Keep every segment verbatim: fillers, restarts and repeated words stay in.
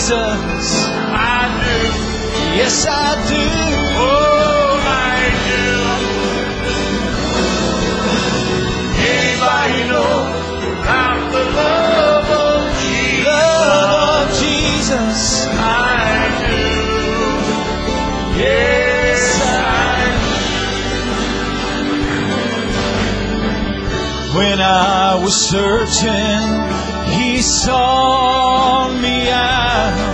Jesus. I do. Yes, I do. Oh, I do. Anybody know about the love of Jesus? Love of Jesus. I do. Yes, I do. When I was searching, He sought me out,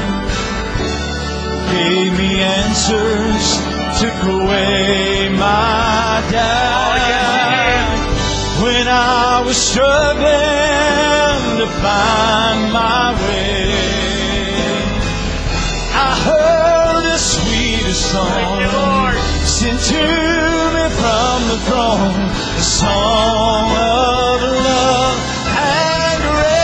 gave me answers, took away my doubt. When I was struggling to find my way, I heard the sweetest song sent to me from the throne, a song of love and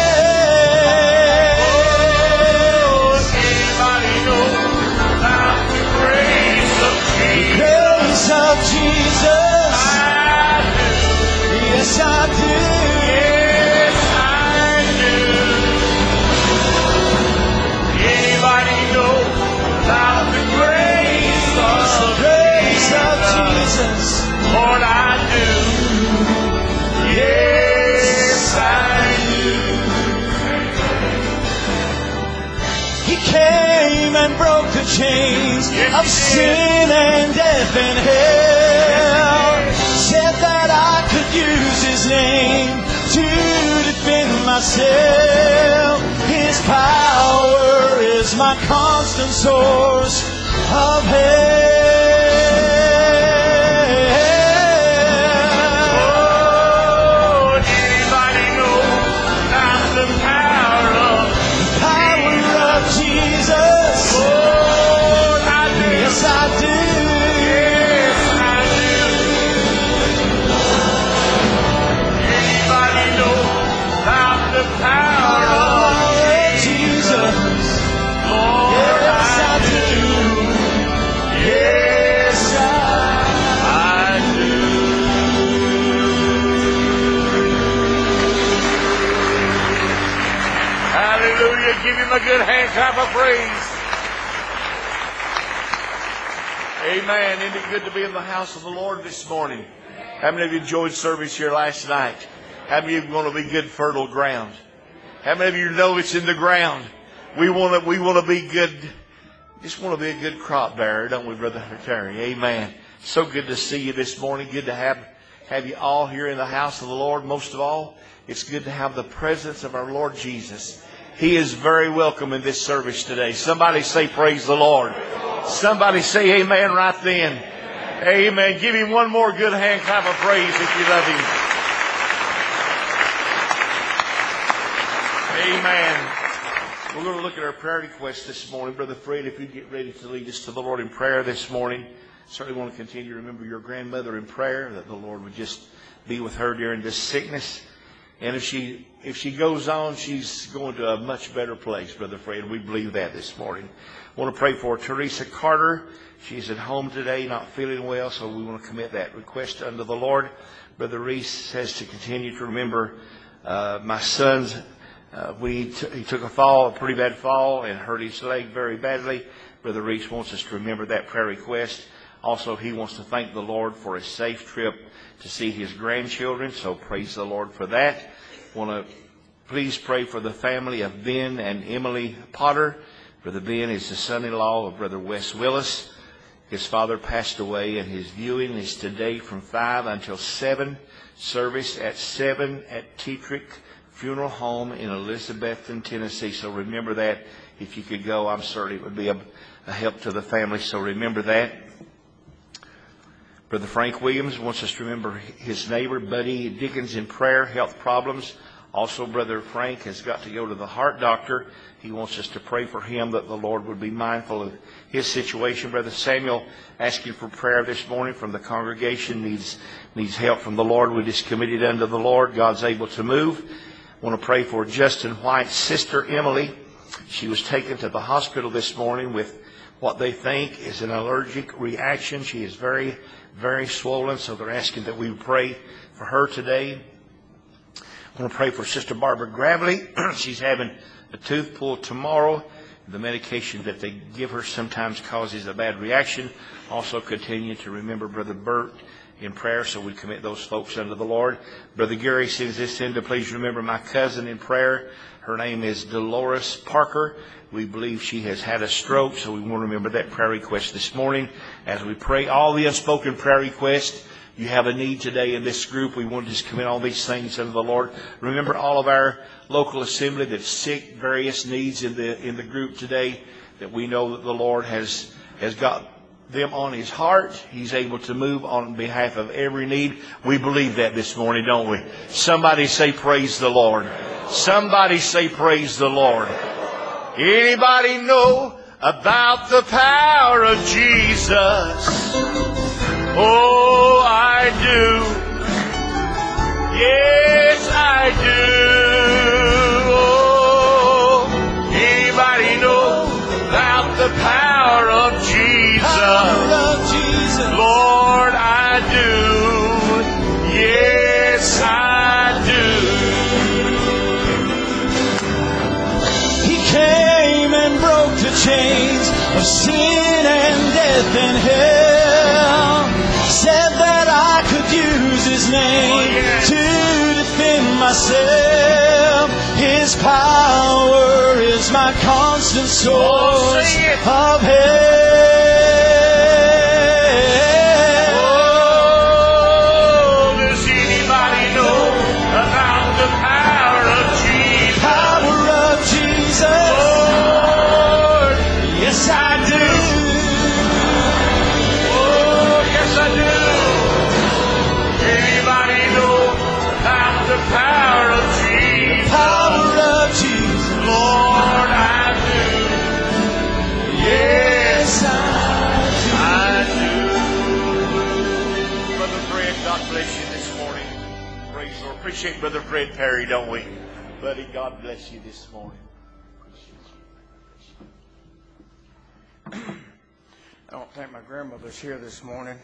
grace. Anybody know about the grace of Jesus? Grace of Jesus. I do. Yes, I do. Yes, I do. Anybody know about the grace of The grace of Jesus? Jesus. Lord, I do. Yes, I He came and broke the chains Yes, of He did. sin and death and hell. Said that I could use His name to defend myself. His power is my constant source of help. Oh, anybody know about the power of Power of Jesus. Oh, I do. Yes, I do. Yes, I do. Anybody know about the power of Jesus. Lord? Yes, I do. Yes, I do. Hallelujah. Give Him a good hand clap of praise. Amen. Isn't it good to be in the house of the Lord this morning? How many of you enjoyed service here last night? How many of you want to be good fertile ground? How many of you know it's in the ground? We want to, we want to be good, just want to be a good crop bearer, don't we, Brother Terry? Amen. So good to see you this morning. Good to have, have you all here in the house of the Lord. Most of all, it's good to have the presence of our Lord Jesus. He is very welcome in this service today. Somebody say praise the Lord. Somebody say amen right then. Amen. Give Him one more good hand clap of praise if you love Him. Amen. We're going to look at our prayer requests this morning. Brother Fred, if you get ready to lead us to the Lord in prayer this morning. Certainly want to continue to remember your grandmother in prayer, that the Lord would just be with her during this sickness. And if she if she goes on, she's going to a much better place, Brother Fred. We believe that this morning. I want to pray for Teresa Carter. She's at home today, not feeling well, so we want to commit that request unto the Lord. Brother Reese says to continue to remember uh, my son's. Uh, we t- he took a fall, a pretty bad fall, and hurt his leg very badly. Brother Reese wants us to remember that prayer request. Also, he wants to thank the Lord for a safe trip to see his grandchildren, so praise the Lord for that. Want to please pray for the family of Ben and Emily Potter. Brother Ben is the son-in-law of Brother Wes Willis. His father passed away, and his viewing is today from five until seven. Service at seven at Tetrick Funeral Home in Elizabethton, Tennessee. So remember that. If you could go, I'm certain it would be a, a help to the family. So remember that. Brother Frank Williams wants us to remember his neighbor, Buddy Dickens, in prayer, health problems. Also, Brother Frank has got to go to the heart doctor. He wants us to pray for him that the Lord would be mindful of his situation. Brother Samuel asking for prayer this morning from the congregation, needs needs help from the Lord. We just committed unto the Lord. God's able to move. I want to pray for Justin White's sister, Emily. She was taken to the hospital this morning with what they think is an allergic reaction. She is very, very swollen, so they're asking that we pray for her today. I want to pray for Sister Barbara Gravely. She's having a tooth pulled tomorrow. The medication that they give her sometimes causes a bad reaction. Also continue to remember Brother Burt in prayer, so we commit those folks unto the Lord. Brother Gary sends this in to please remember my cousin in prayer. Her name is Dolores Parker. We believe she has had a stroke, so we want to remember that prayer request this morning. As we pray all the unspoken prayer requests, you have a need today in this group. We want to just commit all these things unto the Lord. Remember all of our local assembly that's sick, various needs in the in the group today, that we know that the Lord has has got them on His heart. He's able to move on behalf of every need. We believe that this morning, don't we? Somebody say praise the Lord. Somebody say praise the Lord. Anybody know about the power of Jesus? Oh, I do. Yes, I do. Oh, anybody know about the power of Jesus? Power of Jesus. Lord, I do. Yes, I do. He came and broke the chains of sin and death and hell. Said that I could use His name to defend myself. His power is my constant source of help. Oh, does anybody know about the power of Jesus? Power of Jesus. Lord, yes I do. Power of Jesus. Power of Jesus. Lord, I do. Yes, I do. I do. Brother Fred, God bless you this morning. Praise the Lord. Appreciate Brother Fred Perry, don't we? Buddy, God bless you this morning. I don't think my grandmother's here this morning,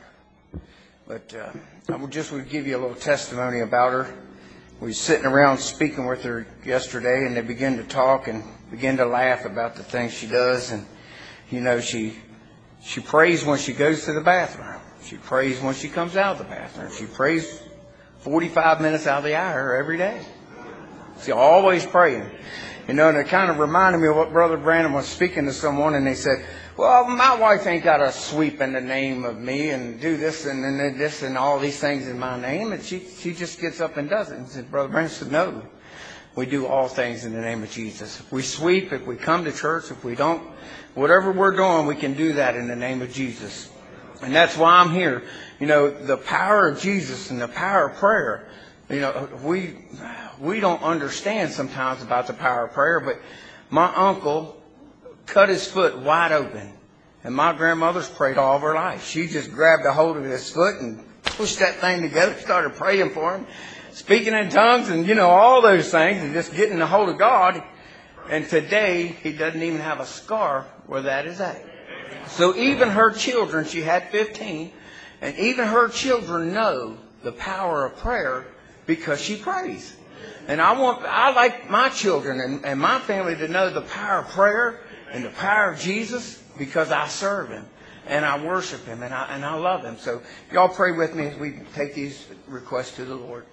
but uh, I just would give you a little testimony about her. We were sitting around speaking with her yesterday, and they began to talk and began to laugh about the things she does. And, you know, she she prays when she goes to the bathroom. She prays when she comes out of the bathroom. She prays forty-five minutes out of the hour every day. She's always praying. You know, and it kind of reminded me of what Brother Brandon was speaking to someone, and they said, well, my wife ain't got to sweep in the name of me and do this and, and this and all these things in my name. And she, she just gets up and does it. And said, Brother Brandon said, no, we do all things in the name of Jesus. If we sweep, if we come to church, if we don't, whatever we're doing, we can do that in the name of Jesus. And that's why I'm here. You know, the power of Jesus and the power of prayer. You know, we we don't understand sometimes about the power of prayer, but my uncle cut his foot wide open, and my grandmother's prayed all of her life. She just grabbed a hold of his foot and pushed that thing together, started praying for him, speaking in tongues, and you know, all those things, and just getting a hold of God. And today, he doesn't even have a scar where that is at. So even her children, she had fifteen, and even her children know the power of prayer because she prays. And I want, I like my children and, and my family to know the power of prayer and the power of Jesus because I serve Him and I worship Him and I, and I love Him. So y'all pray with me as we take these requests to the Lord.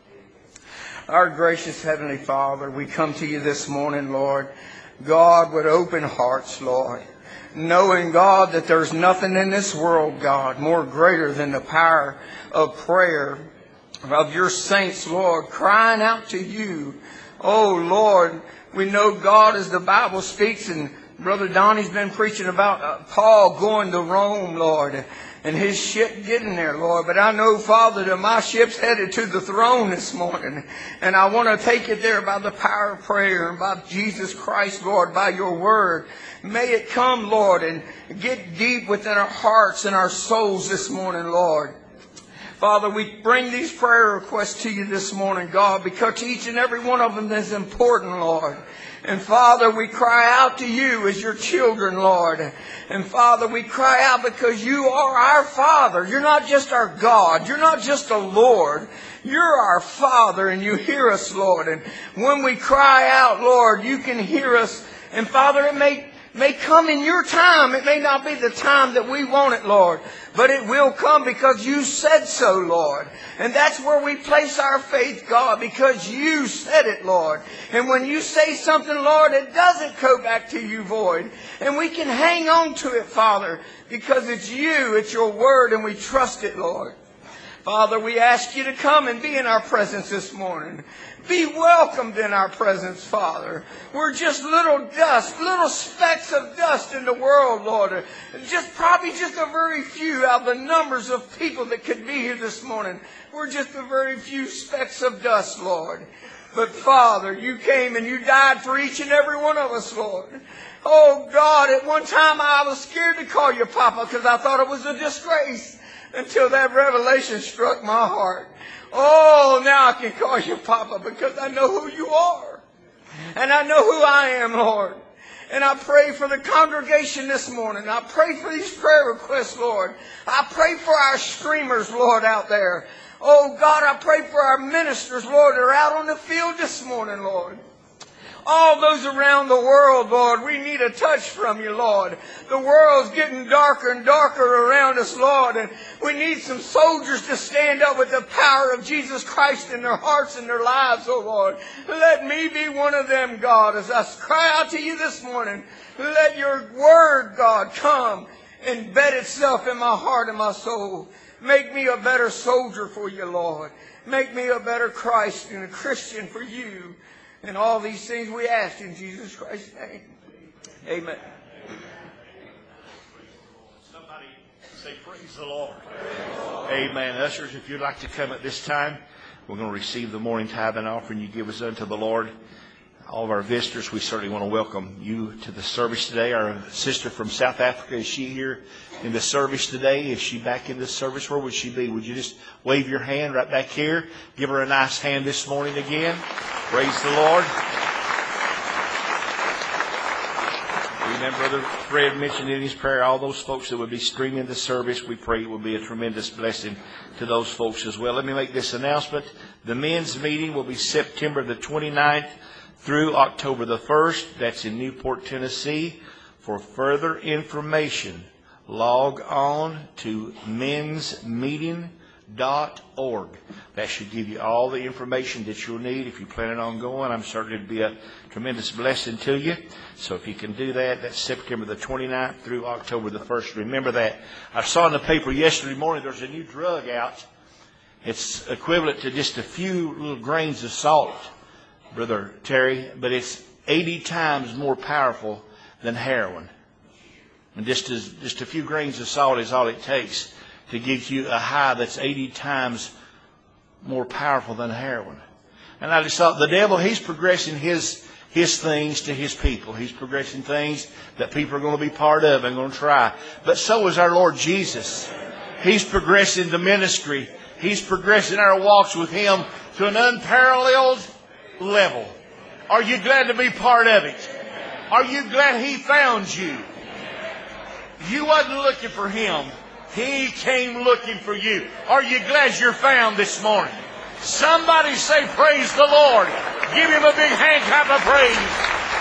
Our gracious Heavenly Father, we come to you this morning, Lord, God, with open hearts, Lord, knowing, God, that there's nothing in this world, God, more greater than the power of prayer of your saints, Lord, crying out to you. Oh, Lord, we know, God, as the Bible speaks, and Brother Donnie's been preaching about uh, Paul going to Rome, Lord, and his ship getting there, Lord. But I know, Father, that my ship's headed to the throne this morning, and I want to take it there by the power of prayer and by Jesus Christ, Lord, by your word. May it come, Lord, and get deep within our hearts and our souls this morning, Lord. Father, we bring these prayer requests to you this morning, God, because each and every one of them is important, Lord. And Father, we cry out to you as your children, Lord. And Father, we cry out because you are our Father. You're not just our God. You're not just a Lord. You're our Father, and you hear us, Lord. And when we cry out, Lord, you can hear us. And Father, it may may come in your time. It may not be the time that we want it, Lord, but it will come because you said so, Lord. And that's where we place our faith, God, because you said it, Lord. And when you say something, Lord, it doesn't go back to you void. And we can hang on to it, Father, because it's you, it's your word, and we trust it, Lord. Father, we ask you to come and be in our presence this morning. Be welcomed in our presence, Father. We're just little dust, little specks of dust in the world, Lord. Just probably just a very few out of the numbers of people that could be here this morning. We're just a very few specks of dust, Lord. But Father, you came and you died for each and every one of us, Lord. Oh God, at one time I was scared to call you Papa because I thought it was a disgrace until that revelation struck my heart. Oh, now I can call you Papa because I know who you are. And I know who I am, Lord. And I pray for the congregation this morning. I pray for these prayer requests, Lord. I pray for our streamers, Lord, out there. Oh, God, I pray for our ministers, Lord, that are out on the field this morning, Lord. All those around the world, Lord, we need a touch from you, Lord. The world's getting darker and darker around us, Lord, and we need some soldiers to stand up with the power of Jesus Christ in their hearts and their lives, oh Lord. Let me be one of them, God, as I cry out to you this morning. Let your word, God, come and bed itself in my heart and my soul. Make me a better soldier for you, Lord. Make me a better Christ and a Christian for you. And all these things we ask in Jesus Christ's name. Amen. Somebody say, praise the Lord. Amen. Ushers, if you'd like to come at this time, we're going to receive the morning tithe and offering you give us unto the Lord. All of our visitors, we certainly want to welcome you to the service today. Our sister from South Africa, is she here in the service today? Is she back in the service? Where would she be? Would you just wave your hand right back here? Give her a nice hand this morning again. Praise the Lord. Remember, Brother Fred mentioned in his prayer, all those folks that would be streaming the service, we pray it will be a tremendous blessing to those folks as well. Let me make this announcement. The men's meeting will be September the twenty-ninth through October the first. That's in Newport, Tennessee. For further information, log on to men's meeting dot org. That should give you all the information that you'll need if you're planning on going. I'm certain it'd be a tremendous blessing to you. So if you can do that, that's September the twenty-ninth through October the first. Remember that. I saw in the paper yesterday morning there's a new drug out. It's equivalent to just a few little grains of salt, Brother Terry, but it's eighty times more powerful than heroin. And just as, just a few grains of salt is all it takes to give you a high that's eighty times more powerful than heroin. And I just thought the devil, he's progressing his his things to his people. He's progressing things that people are going to be part of and going to try. But so is our Lord Jesus. He's progressing the ministry. He's progressing our walks with him to an unparalleled level. Are you glad to be part of it? Are you glad he found you? You wasn't looking for him. He came looking for you. Are you glad you're found this morning? Somebody say, praise the Lord. Give him a big hand clap of praise.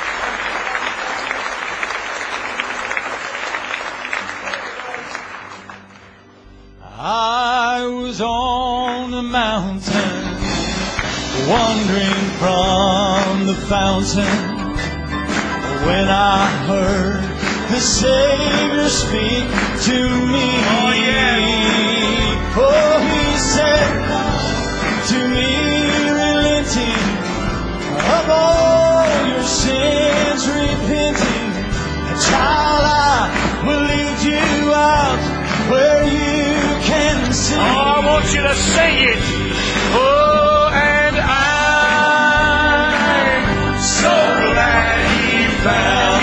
I was on a mountain, wandering from the fountain, when I heard the Savior speak to me. Oh, yeah. Oh, he said to me, relenting of all your sins, repenting, child, I will lead you out where you can see. Oh, I want you to sing it. Oh, and I'm so glad he found.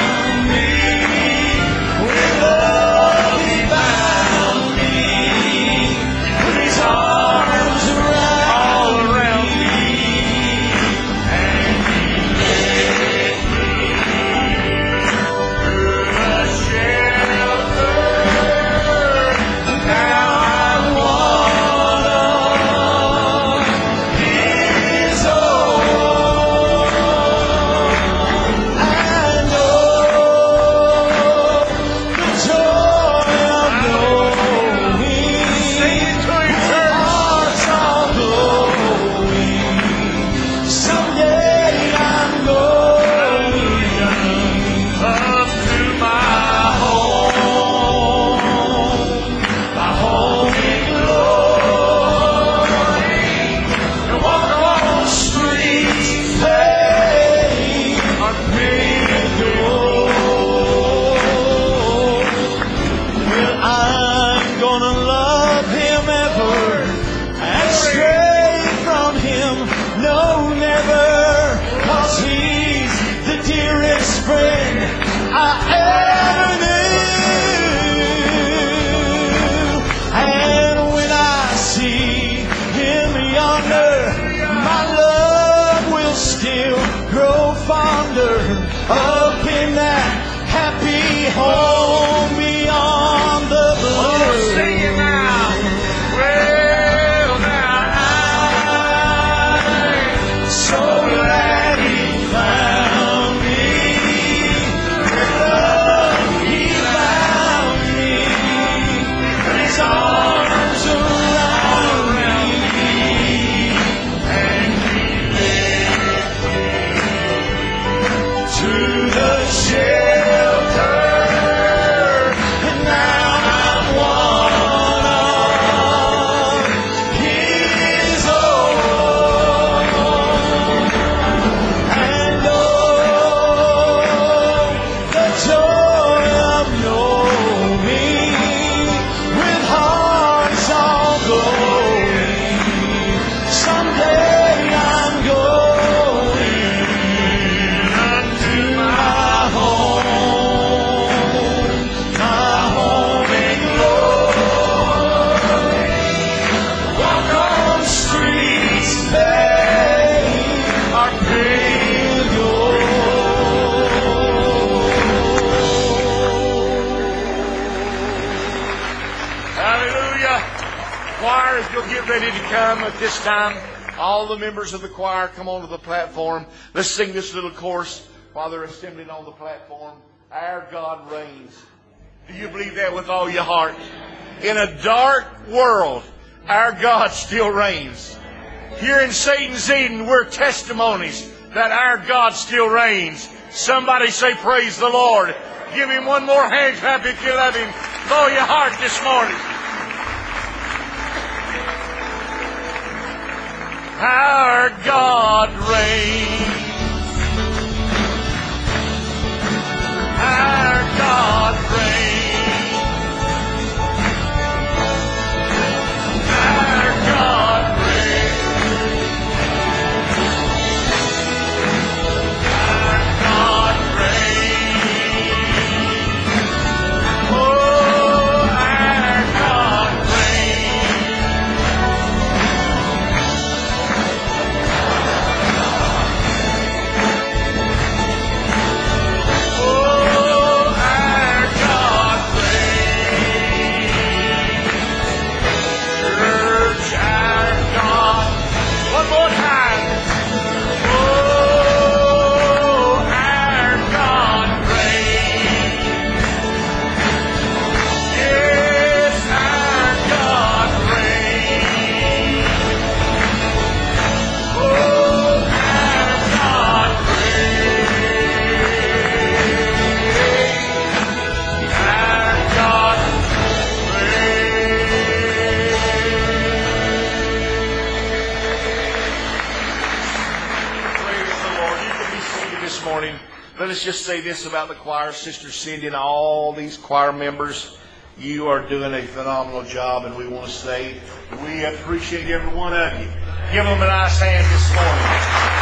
still grow fonder up in that happy home beyond the blue. Oh, sing it now. Well, now I'm so glad He found me. With love He found me. His arms around me. And He led me to the shelter. And now I'm one of His own. And oh, the joy of knowing, with hearts all glowing, someday I'm going unto my home, my home in glory. Walk on streets they are paved gold. Hallelujah. Choir, if you'll get ready to come at this time, all the members of the choir come onto the platform. Let's sing this little chorus while they're assembling on the platform. Our God reigns. Do you believe that with all your heart? In a dark world, our God still reigns. Here in Satan's Eden, we're testimonies that our God still reigns. Somebody say, praise the Lord. Give Him one more hand clap if you love Him. With all your heart this morning. Our God reigns. Our God reigns. Our God reigns. Our God reigns. Oh, our God Let us just say this about the choir, Sister Cindy and all these choir members. You are doing a phenomenal job, and we want to say we appreciate every one of you. Give them a nice hand this morning.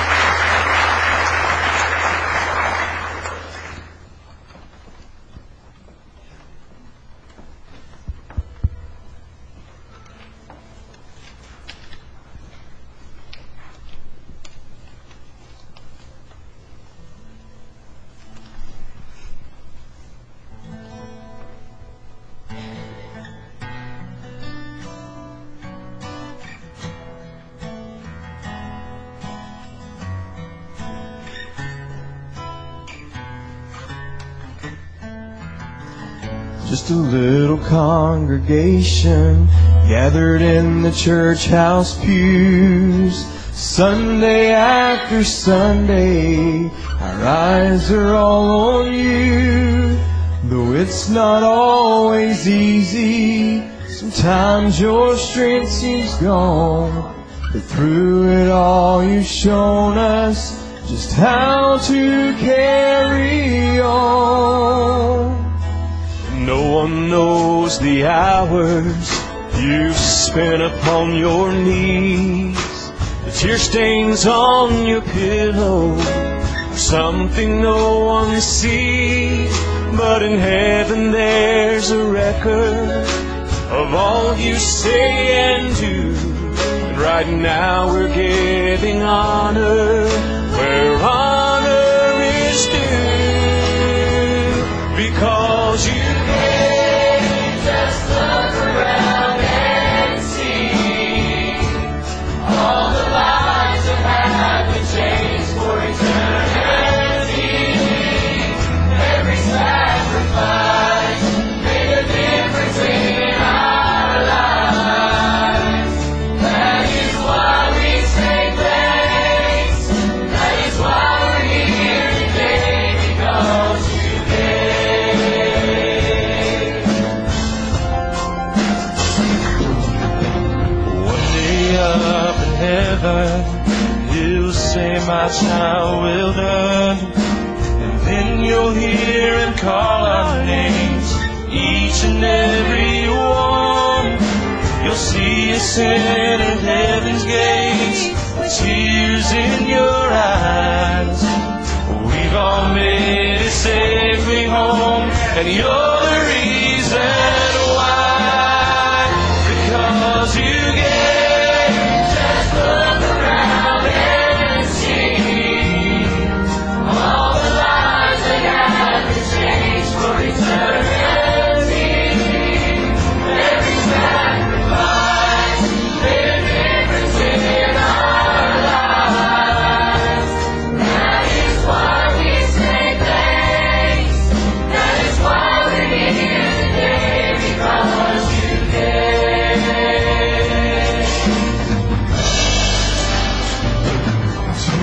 Just a little congregation gathered in the church house pews. Sunday after Sunday, our eyes are all on you. Though it's not always easy, sometimes your strength seems gone. But through it all you've shown us just how to carry on. No one knows the hours you've spent upon your knees. The tear stains on your pillow are something no one sees. But in heaven there's a record of all you say and do, and right now we're giving honor where honor is due, because you gave. Just look around and see all the lives that have been changed for eternity. Every sacrifice made a difference in our lives. That is why we say thanks. That is why we're here today, because you gave. One day up in heaven, He'll say, my child, well done. And then you'll hear Him call our names, each and every one. You'll see us enter heaven's gates with tears in your eyes. We've all made it safely home, and you're the reason why. Because you gave. Just look around and see all the lives that have been changed for eternity. Every sacrifice made a difference in our lives. That is why we say thanks. That is why we're here today, because you gave. To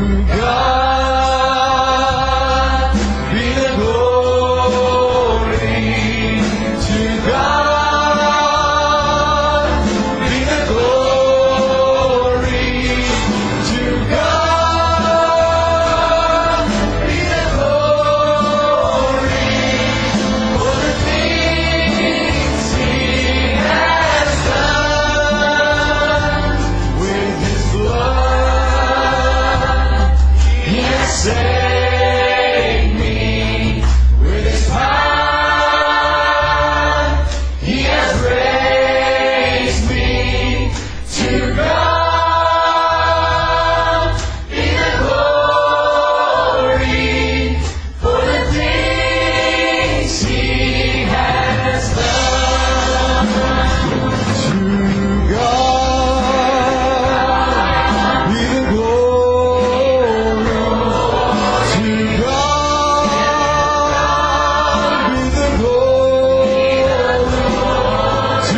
God be the glory. To God be the glory. To God be the glory for the things He has done. With His blood He has saved me. With His power He has raised me. To God be the glory for the things He has done. To God be the glory. To God be the glory. To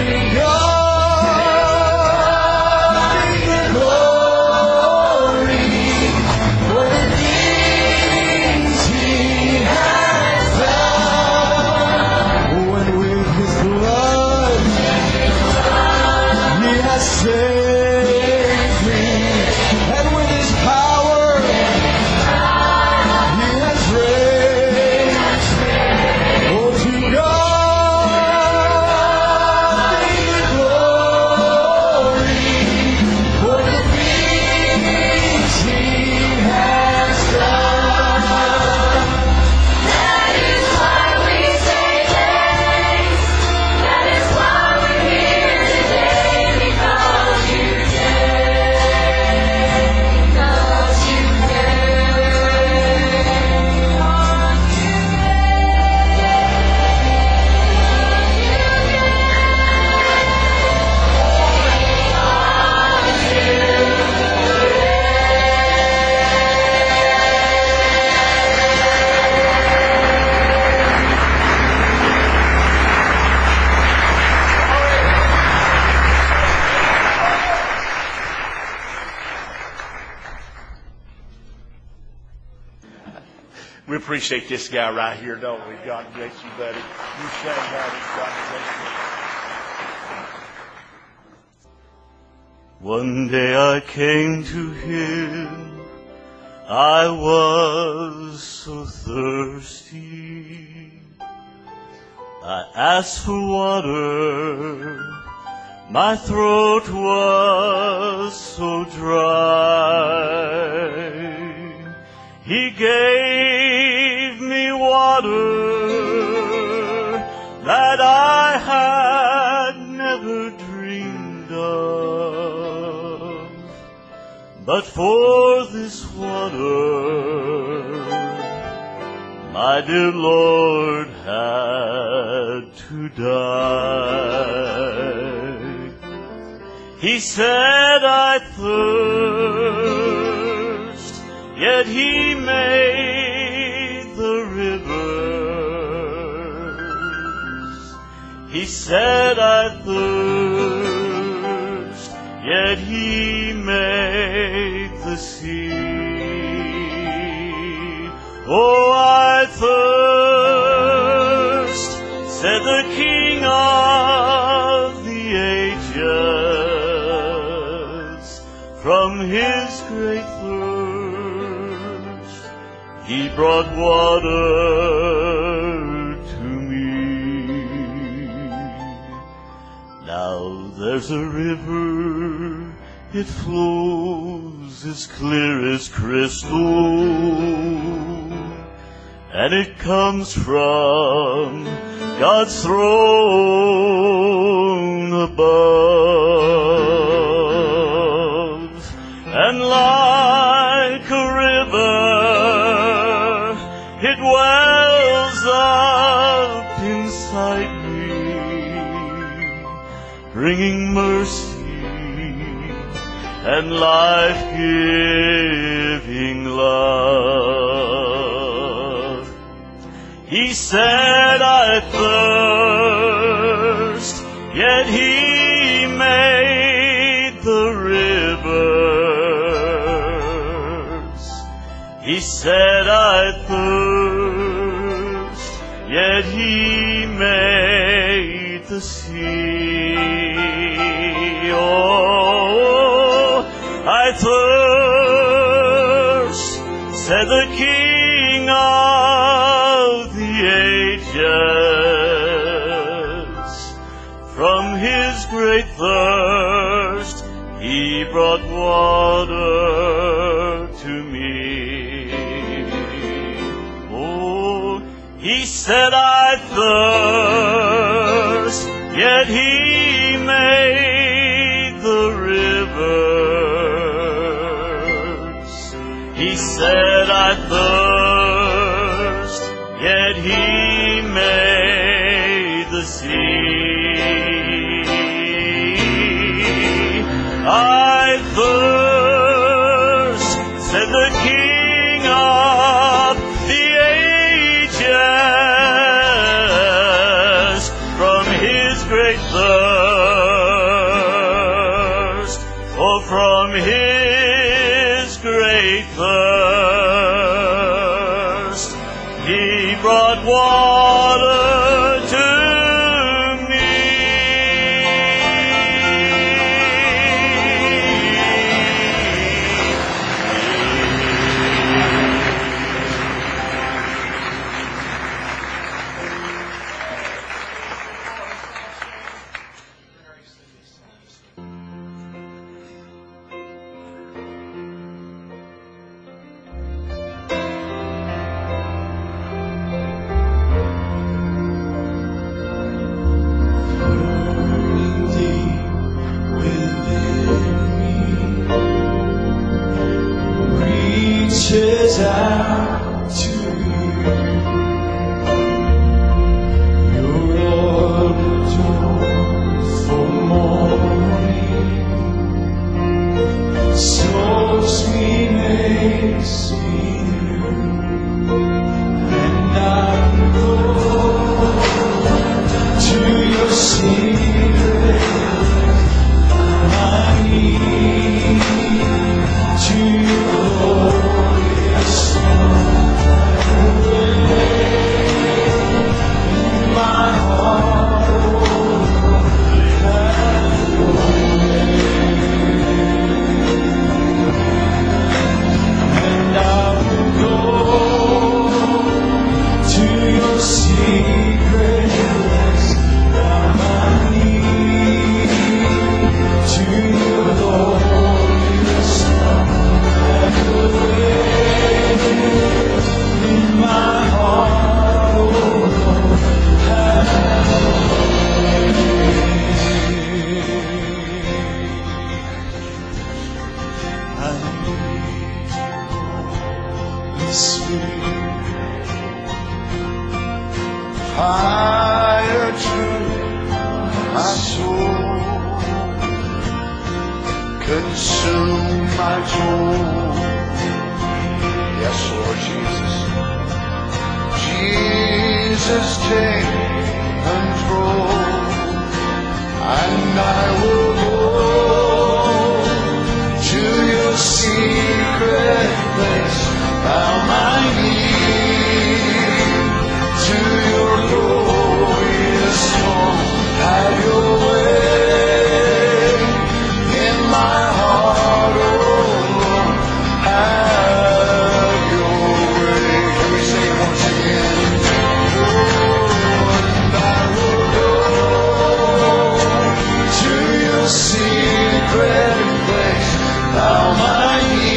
God be the glory for the things He has done. When with His blood He has saved me, and with His power He has raised me. Oh, to God be the glory for the things He has done. That is why we say thanks. That is why we're here today, because you gave. Because you We appreciate this guy right here, don't we? God bless you, buddy. You sang that. God bless you. One day I came to Him, I was so thirsty. I asked for water, my throat was so dry. He gave me water that I had never dreamed of. but for this water my dear Lord had to die. He said, I thirst, yet he made the rivers. He said, I thirst, yet he made the sea. Oh, I thirst, said the King of the ages. From his great thirst, he brought water to me. Now there's a river, it flows as clear as crystal, and it comes from God's throne above. And like a river, it wells up inside me, bringing mercy and life-giving love. He said, I thirst, yet he made the rivers. He said, I thirst, yet he made the sea. Oh, I thirst, said the King of the ages. From his great thirst, he brought water to me. Oh, he said, I thirst, yet he made the rivers. He said, I thirst, yet he made the sea. I thirst, said the King of the ages. From his great thirst, oh, from his great thirst, he brought water to me. Reaches out to you, your Lord for morning, soaks me, makes me new, and I go to your secret, I need to your glorious my heart, and I atmosphere, fire to my soul, consume my soul. Yes, Lord Jesus. Jesus, take control, and I will go to your secret place, bow my knee to your glorious throne. Have your way in my heart, oh Lord. Have your way. Can we say it once again? Oh, and I will go to your secret place, bow my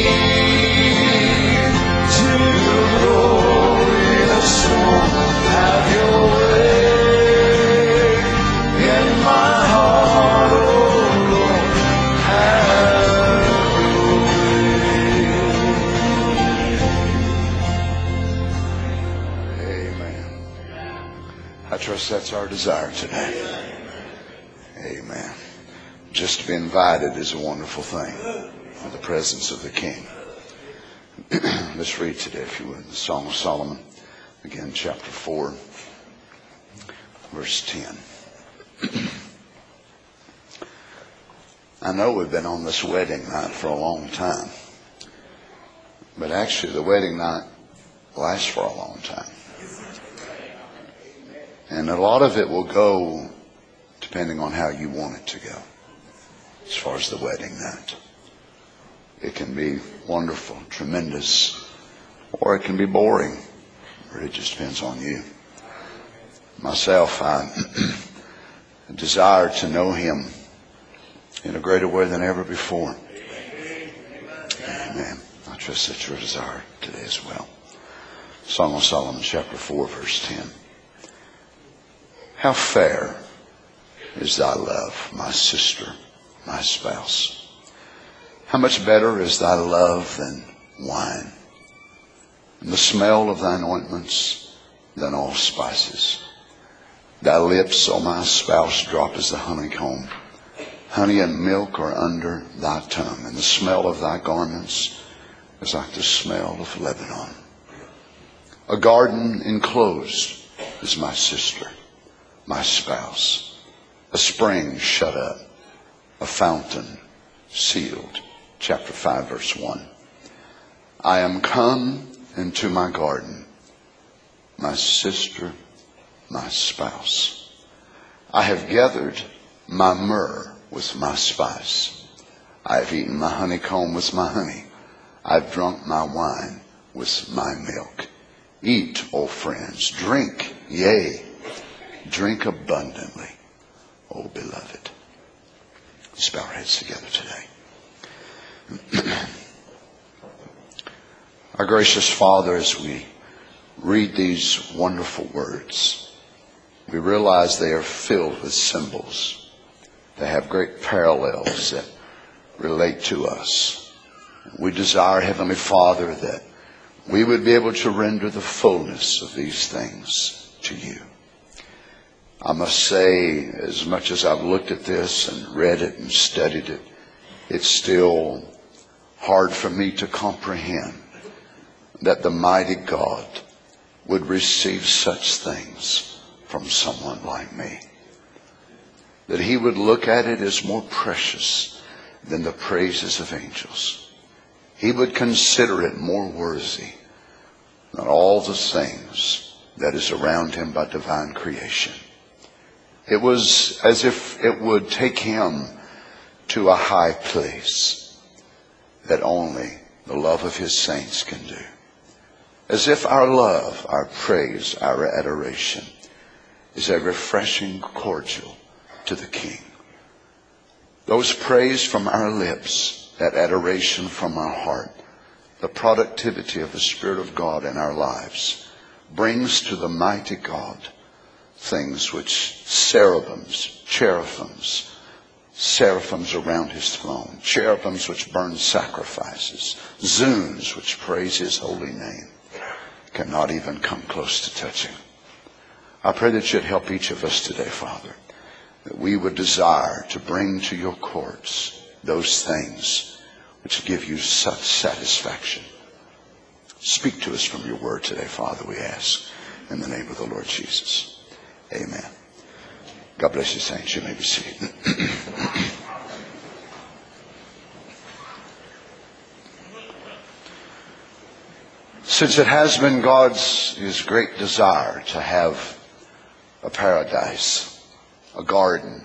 knee to your glorious throne. Have your way in my heart, oh Lord. Have your way. Amen. I trust that's our desire today. Amen. Just to be invited is a wonderful thing in the presence of the King. Let's read today, if you would, the Song of Solomon, again, chapter four, verse ten. I know we've been on this wedding night for a long time, but actually the wedding night lasts for a long time. And a lot of it will go depending on how you want it to go, as far as the wedding night. It can be wonderful, tremendous, or it can be boring, or it just depends on you. Myself, I desire to know Him in a greater way than ever before. Amen. I trust that's your desire today as well. Song of Solomon, chapter four, verse ten. How fair is thy love, my sister, my spouse. How much better is thy love than wine, and the smell of thine ointments than all spices. Thy lips, O my spouse, drop as the honeycomb. Honey and milk are under thy tongue, and the smell of thy garments is like the smell of Lebanon. A garden enclosed is my sister, my spouse. A spring shut up, a fountain sealed. Chapter five, verse one. I am come into my garden, my sister, my spouse. I have gathered my myrrh with my spice. I have eaten my honeycomb with my honey. I've drunk my wine with my milk. Eat, O friends, drink, yea, drink abundantly, O beloved. Let's bow our heads together today. Our gracious Father, as we read these wonderful words, we realize they are filled with symbols. They have great parallels that relate to us. We desire, Heavenly Father, that we would be able to render the fullness of these things to you. I must say, as much as I've looked at this and read it and studied it, it's still hard for me to comprehend that the mighty God would receive such things from someone like me. That He would look at it as more precious than the praises of angels. He would consider it more worthy than all the things that is around Him by divine creation. It was as if it would take Him to a high place that only the love of His saints can do. As if our love, our praise, our adoration is a refreshing cordial to the King. Those praise from our lips, that adoration from our heart, the productivity of the Spirit of God in our lives brings to the mighty God things which cherubims, cherubims, seraphims around His throne, cherubims which burn sacrifices, zuns which praise His holy name. cannot even come close to touching. I pray that you'd help each of us today, Father, that we would desire to bring to your courts those things which give you such satisfaction. Speak to us from your word today, Father, we ask, in the name of the Lord Jesus. Amen. God bless you, saints. You may be seated. Since it has been God's his great desire to have a paradise, a garden,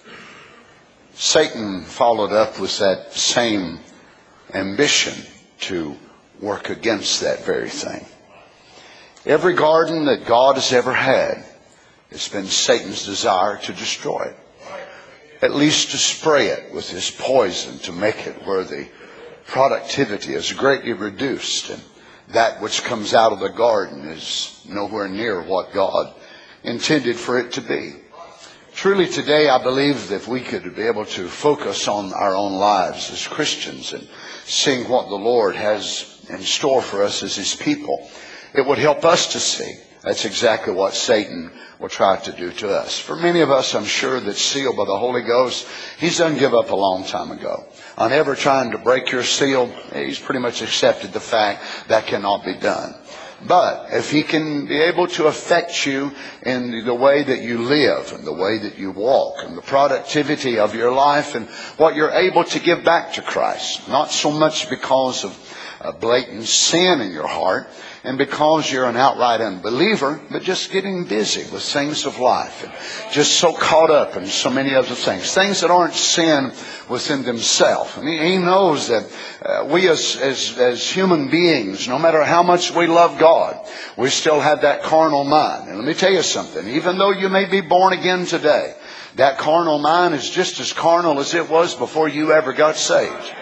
Satan followed up with that same ambition to work against that very thing. Every garden that God has ever had, it's been Satan's desire to destroy it. At least to spray it with his poison to make it where the productivity is greatly reduced, and that which comes out of the garden is nowhere near what God intended for it to be. Truly today, I believe that if we could be able to focus on our own lives as Christians and seeing what the Lord has in store for us as his people, it would help us to see that's exactly what Satan will try to do to us. For many of us, I'm sure that's sealed by the Holy Ghost, he's done give up a long time ago. On ever trying to break your seal, he's pretty much accepted the fact that cannot be done. But if he can be able to affect you in the way that you live and the way that you walk and the productivity of your life and what you're able to give back to Christ, not so much because of a blatant sin in your heart and because you're an outright unbeliever, but just getting busy with things of life and just so caught up in so many other things, things that aren't sin within themselves. And he, he knows that uh, we as, as, as human beings, no matter how much we love God, we still have that carnal mind. And let me tell you something, even though you may be born again today, that carnal mind is just as carnal as it was before you ever got saved.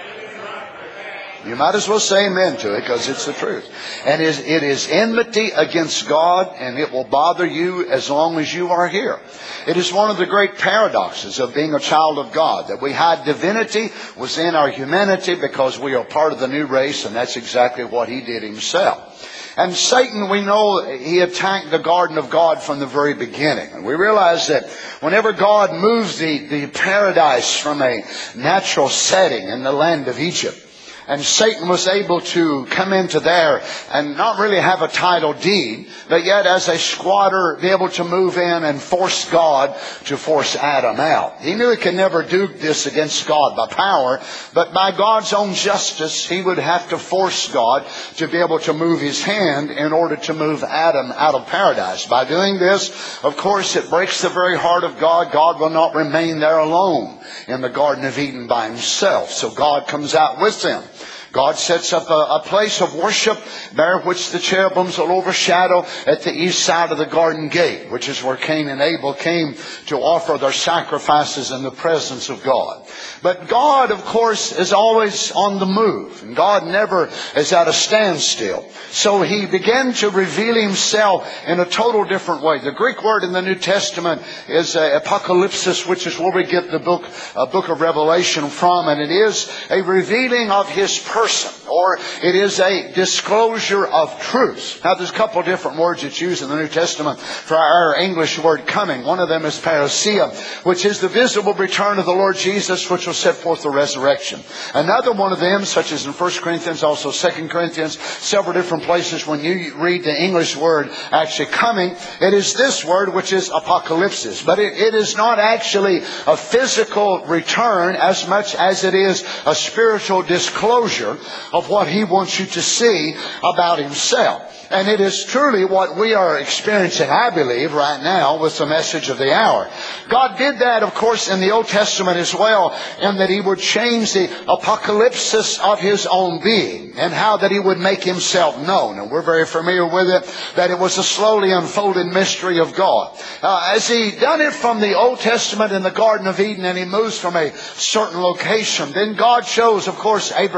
You might as well say amen to it because it's the truth. And it is enmity against God, and it will bother you as long as you are here. It is one of the great paradoxes of being a child of God, that we hide divinity within our humanity because we are part of the new race, and that's exactly what he did himself. And Satan, we know he attacked the garden of God from the very beginning. And we realize that whenever God moves the, the paradise from a natural setting in the land of Egypt, and Satan was able to come into there and not really have a title deed, but yet as a squatter be able to move in and force God to force Adam out. He knew he could never do this against God by power, but by God's own justice, he would have to force God to be able to move his hand in order to move Adam out of paradise. By doing this, of course, it breaks the very heart of God. God will not remain there alone in the Garden of Eden by himself. So God comes out with them. God sets up a, a place of worship there which the cherubims will overshadow at the east side of the garden gate, which is where Cain and Abel came to offer their sacrifices in the presence of God. But God, of course, is always on the move, and God never is at a standstill. So he began to reveal himself in a total different way. The Greek word in the New Testament is uh, apocalypsis, which is where we get the book, uh, book of Revelation from, and it is a revealing of his person. Person, or it is a disclosure of truth. Now, there's a couple of different words that's used in the New Testament for our English word coming. One of them is parousia, which is the visible return of the Lord Jesus, which will set forth the resurrection. Another one of them, such as in First Corinthians, also Second Corinthians, several different places when you read the English word actually coming, it is this word which is apocalypsis. But it, it is not actually a physical return as much as it is a spiritual disclosure of what he wants you to see about himself. And it is truly what we are experiencing, I believe, right now with the message of the hour. God did that, of course, in the Old Testament as well, in that he would change the apocalypsis of his own being and how that he would make himself known. And we're very familiar with it, that it was a slowly unfolded mystery of God. Uh, as he done it from the Old Testament in the Garden of Eden, and he moves from a certain location, then God shows, of course, Abraham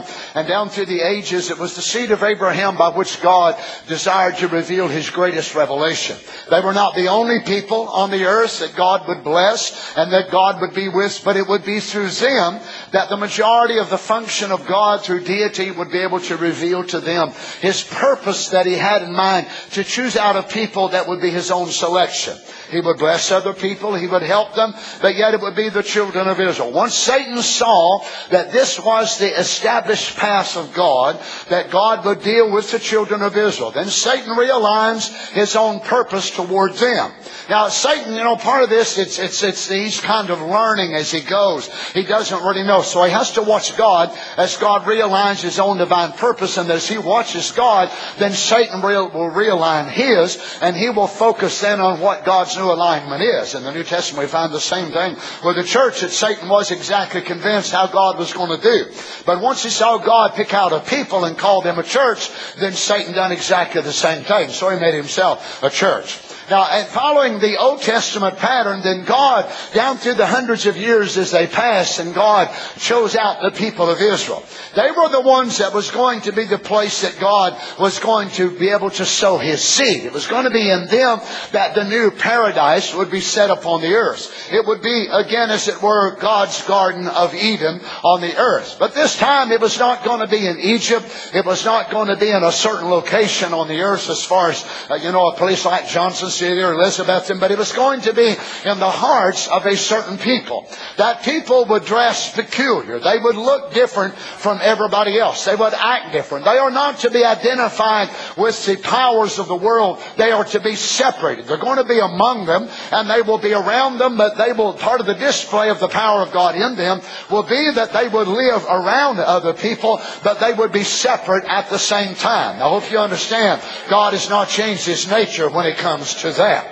and down through the ages, it was the seed of Abraham by which God desired to reveal His greatest revelation. They were not the only people on the earth that God would bless and that God would be with, but it would be through them that the majority of the function of God through deity would be able to reveal to them His purpose that He had in mind to choose out a people that would be His own selection. He would bless other people. He would help them. But yet it would be the children of Israel. Once Satan saw that this was the established path of God, that God would deal with the children of Israel, then Satan realigns his own purpose toward them. Now, Satan, you know, part of this, it's, it's, it's, he's kind of learning as he goes. He doesn't really know. So he has to watch God as God realigns His own divine purpose. And as he watches God, then Satan will, will realign his, and he will focus then on what God's new alignment is. In the New Testament, we find the same thing with the church, that Satan was exactly convinced how God was going to do. But once he saw God pick out a people and call them a church, then Satan done exactly the same thing. So he made himself a church. Now, and following the Old Testament pattern, then God, down through the hundreds of years as they passed, and God chose out the people of Israel. They were the ones that was going to be the place that God was going to be able to sow His seed. It was going to be in them that the new paradise would be set upon the earth. It would be, again, as it were, God's Garden of Eden on the earth. But this time, it was not going to be in Egypt. It was not going to be in a certain location on the earth as far as, uh, you know, a place like Johnson City or Elizabethton, but it was going to be in the hearts of a certain people. That people would dress peculiar. They would look different from everybody else. They would act different. They are not to be identified with the powers of the world. They are to be separated. They're going to be among them, and they will be around them, but they will, part of the display of the power of God in them will be that they would live around other people, but they would be separate at the same time. I hope you understand, God has not changed His nature when it comes to that.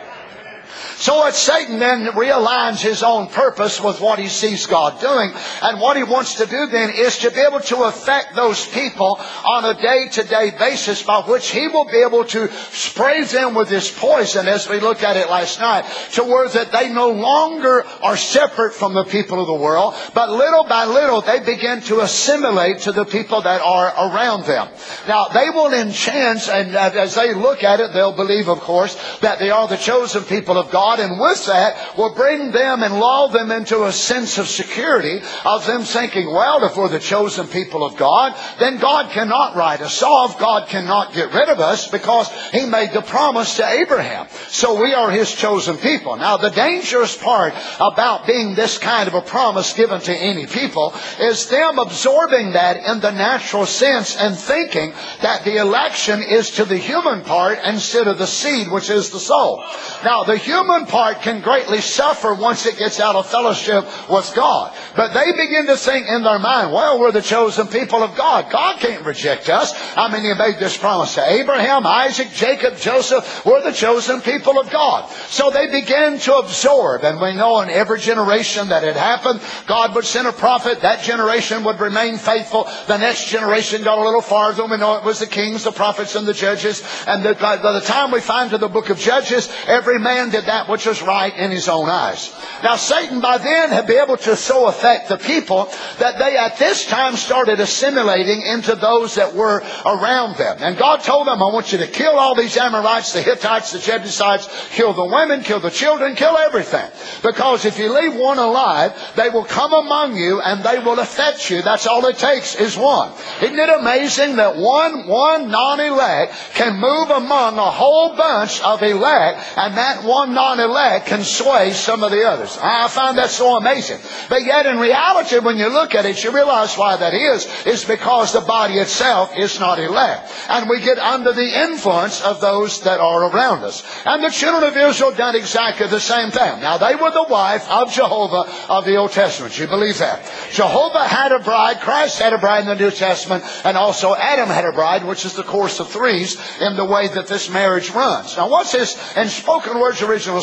So what Satan then realigns his own purpose with what he sees God doing. And what he wants to do then is to be able to affect those people on a day-to-day basis, by which he will be able to spray them with his poison, as we looked at it last night, to where that they no longer are separate from the people of the world, but little by little they begin to assimilate to the people that are around them. Now, they will in chance, and as they look at it, they'll believe, of course, that they are the chosen people of God. And with that will bring them and lull them into a sense of security of them thinking, well, if we're the chosen people of God, then God cannot write us off. God cannot get rid of us, because He made the promise to Abraham. So we are His chosen people. Now, the dangerous part about being this kind of a promise given to any people is them absorbing that in the natural sense and thinking that the election is to the human part instead of the seed, which is the soul. Now, the human part can greatly suffer once it gets out of fellowship with God. But they begin to think in their mind, well, we're the chosen people of God. God can't reject us. I mean, He made this promise to Abraham, Isaac, Jacob, Joseph. We're the chosen people of God. So they began to absorb. And we know in every generation that it happened, God would send a prophet. That generation would remain faithful. The next generation got a little farther. We know it was the kings, the prophets, and the judges. And by the time we find to the book of Judges, every man did that which was right in his own eyes. Now, Satan by then had been able to so affect the people that they at this time started assimilating into those that were around them. And God told them, I want you to kill all these Amorites, the Hittites, the Jebusites, kill the women, kill the children, kill everything. Because if you leave one alive, they will come among you and they will affect you. That's all it takes is one. Isn't it amazing that one, one non-elect can move among a whole bunch of elect, and that one non-elect can sway some of the others? I find that so amazing. But yet in reality, when you look at it, you realize why that is. It's because the body itself is not elect. And we get under the influence of those that are around us. And the children of Israel done exactly the same thing. Now, they were the wife of Jehovah of the Old Testament. You believe that? Jehovah had a bride. Christ had a bride in the New Testament. And also Adam had a bride, which is the course of threes in the way that this marriage runs. Now, what's this in spoken words original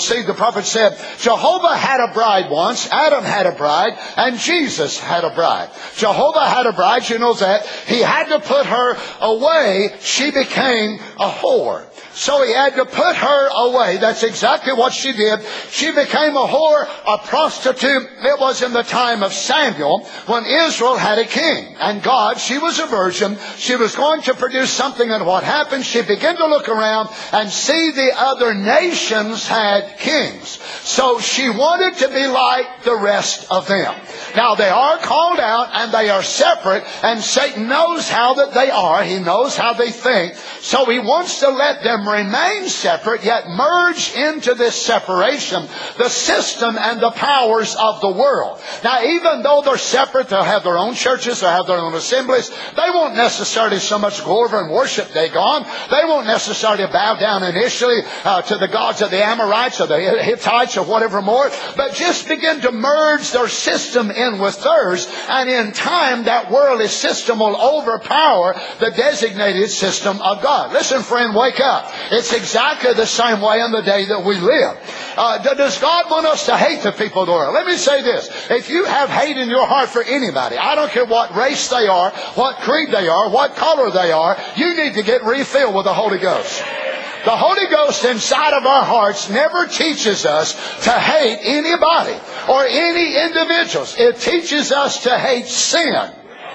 seed, the prophet said, Jehovah had a bride once, Adam had a bride, and Jesus had a bride. Jehovah had a bride, you know that. He had to put her away. She became a whore. So he had to put her away. That's exactly what she did. She became a whore, a prostitute. It was in the time of Samuel when Israel had a king. And God, she was a virgin. She was going to produce something. And what happened? She began to look around and see the other nations had kings. So she wanted to be like the rest of them. Now they are called out and they are separate. And Satan knows how that they are. He knows how they think. So he wants to let them remain separate, yet merge into this separation the system and the powers of the world. Now, even though they're separate, they'll have their own churches, they'll have their own assemblies. They won't necessarily so much go over and worship Dagon. They won't necessarily bow down initially uh, to the gods of the Amorites or the Hittites or whatever more, but just begin to merge their system in with theirs, and in time that worldly system will overpower the designated system of God. Listen, friend, wake up. It's exactly the same way in the day that we live. Uh, does God want us to hate the people of the world? Let me say this. If you have hate in your heart for anybody, I don't care what race they are, what creed they are, what color they are, you need to get refilled with the Holy Ghost. The Holy Ghost inside of our hearts never teaches us to hate anybody or any individuals. It teaches us to hate sin,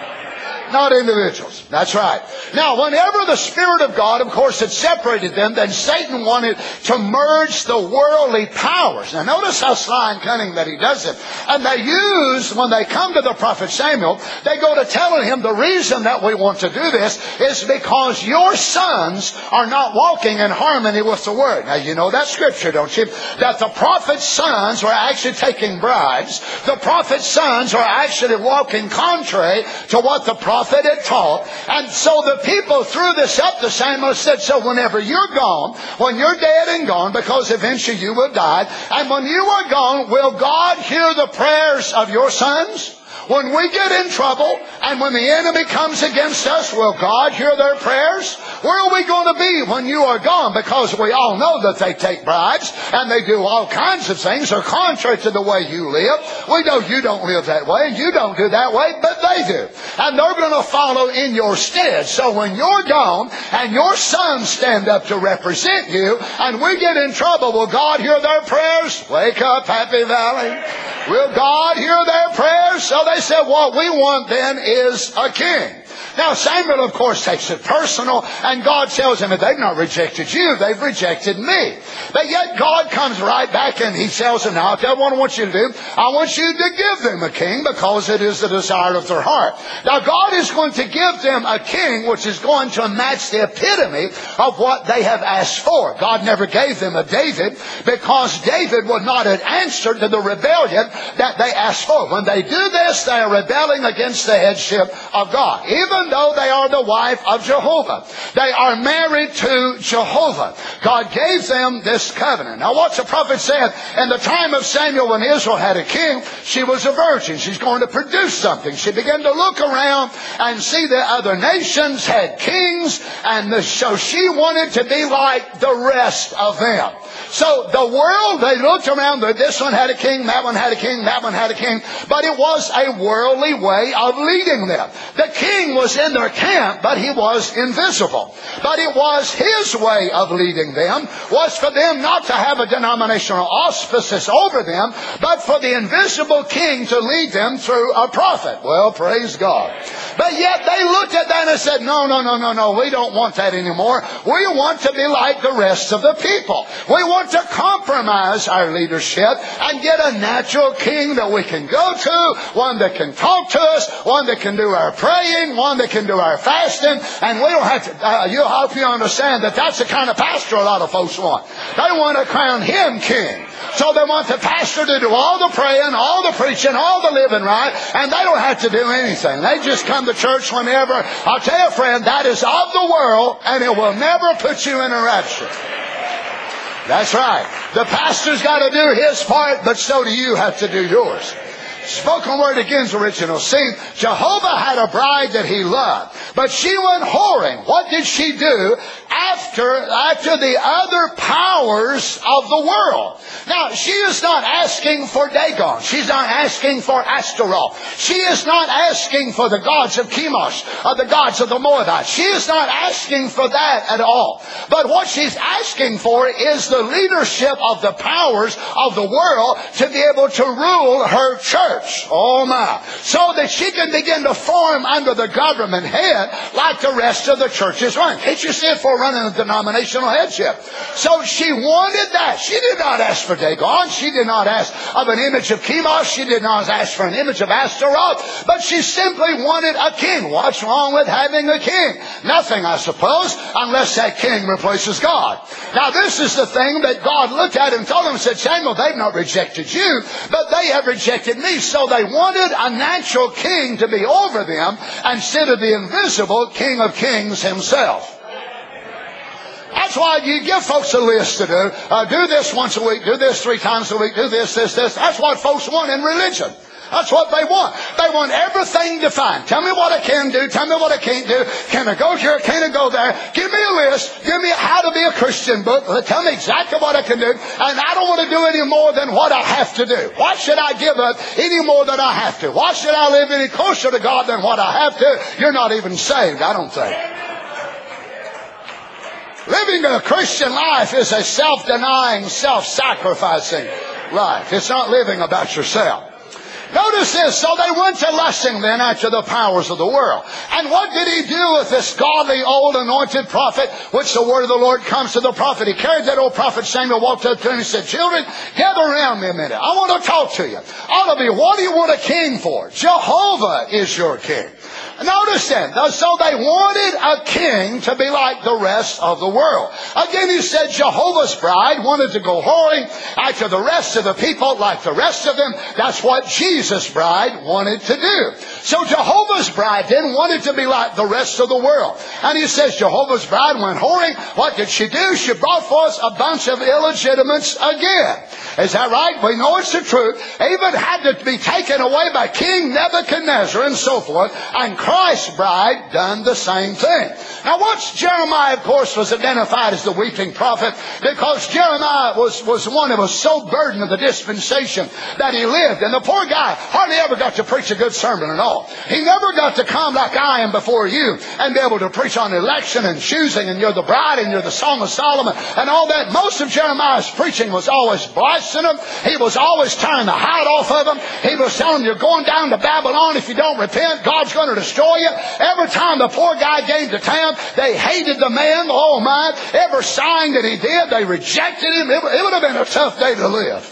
not individuals. That's right. Now, whenever the Spirit of God, of course, had separated them, then Satan wanted to merge the worldly powers. Now, notice how sly and cunning that he does it. And they use, when they come to the prophet Samuel, they go to telling him the reason that we want to do this is because your sons are not walking in harmony with the Word. Now, you know that scripture, don't you? That the prophet's sons were actually taking bribes. The prophet's sons are actually walking contrary to what the prophet had taught. And so the people threw this up to Samuel and said, so whenever you're gone, when you're dead and gone, because eventually you will die, and when you are gone, will God hear the prayers of your sons? When we get in trouble and when the enemy comes against us, will God hear their prayers? Where are we going to be when you are gone? Because we all know that they take bribes and they do all kinds of things that are contrary to the way you live. We know you don't live that way and you don't do that way, but they do. And they're going to follow in your stead. So when you're gone and your sons stand up to represent you and we get in trouble, will God hear their prayers? Wake up, Happy Valley. Will God hear their prayers? So they said, what we want then is a king. Now, Samuel, of course, takes it personal, and God tells him that they've not rejected you, they've rejected me. But yet God comes right back and he tells him, now, I'll tell you what I want you to do. I want you to give them a king because it is the desire of their heart. Now, God is going to give them a king which is going to match the epitome of what they have asked for. God never gave them a David because David would not have answered to the rebellion that they asked for. When they do this, they are rebelling against the headship of God. Even though they are the wife of Jehovah. They are married to Jehovah. God gave them this covenant. Now what's the prophet said? In the time of Samuel when Israel had a king, she was a virgin. She's going to produce something. She began to look around and see that other nations had kings, and so she wanted to be like the rest of them. So the world, they looked around, this one had a king, that one had a king, that one had a king, but it was a worldly way of leading them. The king was in their camp, but he was invisible. But it was his way of leading them, was for them not to have a denominational auspices over them, but for the invisible king to lead them through a prophet. Well, praise God. But yet they looked at that and said, no, no, no, no, no, we don't want that anymore. We want to be like the rest of the people. We want to compromise our leadership and get a natural king that we can go to, one that can talk to us, one that can do our praying, one that can do our fasting, and we don't have to, uh, you hope you understand that that's the kind of pastor a lot of folks want. They want to crown him king. So they want the pastor to do all the praying, all the preaching, all the living right, and they don't have to do anything. They just come to church whenever. I'll tell you, friend, that is of the world, and it will never put you in a rapture. That's right. The pastor's got to do his part, but so do you have to do yours. Spoken word against original sin. Jehovah had a bride that he loved, but she went whoring. What did she do? after, after the other powers of the world. Now, she is not asking for Dagon. She's not asking for Ashtaroth. She is not asking for the gods of Chemosh, or the gods of the Moabites. She is not asking for that at all. But what she's asking for is the leadership of the powers of the world to be able to rule her church. Oh my. So that she can begin to form under the government head like the rest of the churches run. Can't you see it for running a denominational headship? So she wanted that. She did not ask for Dagon. She did not ask of an image of Chemosh. She did not ask for an image of Ashtaroth. But she simply wanted a king. What's wrong with having a king? Nothing, I suppose, unless that king replaces God. Now this is the thing that God looked at and told him and said, Samuel, they've not rejected you, but they have rejected me. So they wanted a natural king to be over them instead of the invisible King of Kings himself. That's why you give folks a list to do. Uh, do this once a week, do this three times a week, do this, this, this. That's what folks want in religion. That's what they want. They want everything defined. Tell me what I can do. Tell me what I can't do. Can I go here? Can I go there? Give me a list. Give me how to be a Christian book. Tell me exactly what I can do. And I don't want to do any more than what I have to do. Why should I give up any more than I have to? Why should I live any closer to God than what I have to? You're not even saved, I don't think. Living a Christian life is a self-denying, self-sacrificing life. It's not living about yourself. Notice this. So they went to lusting then after the powers of the world. And what did he do with this godly old anointed prophet, which the word of the Lord comes to the prophet? He carried that old prophet Samuel, walked up to him and said, children, gather around me a minute. I want to talk to you. All of you, what do you want a king for? Jehovah is your king. Notice then, so they wanted a king to be like the rest of the world. Again, he said Jehovah's bride wanted to go whoring after the rest of the people like the rest of them. That's what Jesus' bride wanted to do. So Jehovah's bride then wanted to be like the rest of the world. And he says Jehovah's bride went whoring. What did she do? She brought forth a bunch of illegitimates again. Is that right? We know it's the truth. Even had to be taken away by King Nebuchadnezzar and so forth. And Christ's bride done the same thing. Now watch, Jeremiah, of course, was identified as the weeping prophet because Jeremiah was, was one that was so burdened of the dispensation that he lived. And the poor guy hardly ever got to preach a good sermon at all. He never got to come like I am before you and be able to preach on election and choosing and you're the bride and you're the Song of Solomon and all that. Most of Jeremiah's preaching was always blasting them. He was always tearing the hide off of them. He was telling them, you're going down to Babylon. If you don't repent, God's going to destroy you. Every time the poor guy came to town, they hated the man. Oh my, every sign that he did, they rejected him. It, it would have been a tough day to live.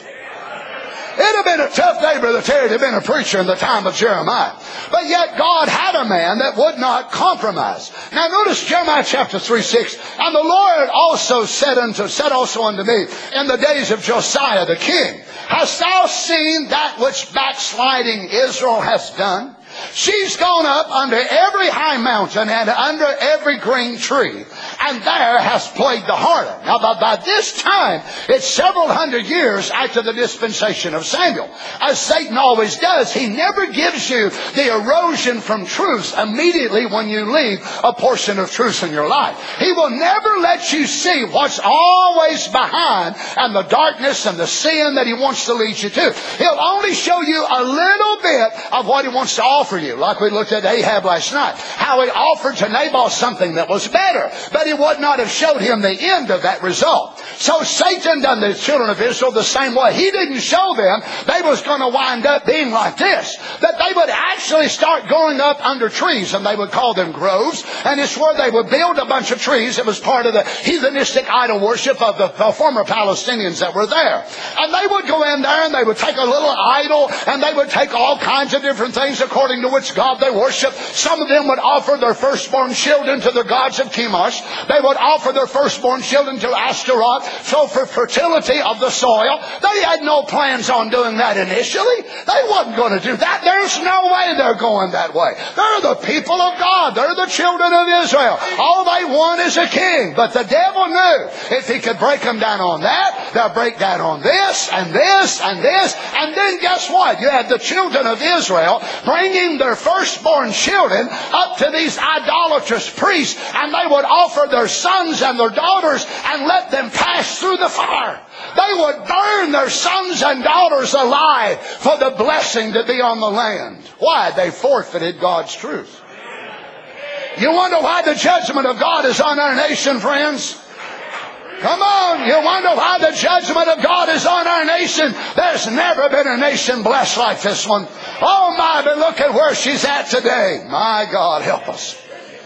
It would have been a tough day, Brother Terry, to have been a preacher in the time of Jeremiah. But yet God had a man that would not compromise. Now notice Jeremiah chapter three, six. And the Lord also said unto, said also unto me, in the days of Josiah the king, hast thou seen that which backsliding Israel has done? She's gone up under every high mountain and under every green tree, and there has played the harlot. Now, by, by this time, it's several hundred years after the dispensation of Samuel. As Satan always does, he never gives you the erosion from truth immediately when you leave a portion of truth in your life. He will never let you see what's always behind and the darkness and the sin that he wants to lead you to. He'll only show you a little bit of what he wants to offer you, like we looked at Ahab last night, how he offered to Nabal something that was better, but he would not have showed him the end of that result. So Satan done the children of Israel the same way. He didn't show them they was going to wind up being like this, that they would actually start going up under trees, and they would call them groves, and it's where they would build a bunch of trees. It was part of the heathenistic idol worship of the, the former Palestinians that were there. And they would go in there and they would take a little idol and they would take all kinds of different things according to which god they worship. Some of them would offer their firstborn children to the gods of Chemosh. They would offer their firstborn children to Ashtaroth, so for fertility of the soil. They had no plans on doing that initially. They wasn't going to do that. There's no way they're going that way. They're the people of God. They're the children of Israel. All they want is a king. But the devil knew if he could break them down on that, they'll break down on this and this and this. And then guess what? You had the children of Israel bringing bringing their firstborn children up to these idolatrous priests, and they would offer their sons and their daughters and let them pass through the fire. They would burn their sons and daughters alive for the blessing to be on the land. Why? They forfeited God's truth. You wonder why the judgment of God is on our nation, friends? Come on, you wonder why the judgment of God is on our nation? There's never been a nation blessed like this one. Oh my, but look at where she's at today. My God, help us.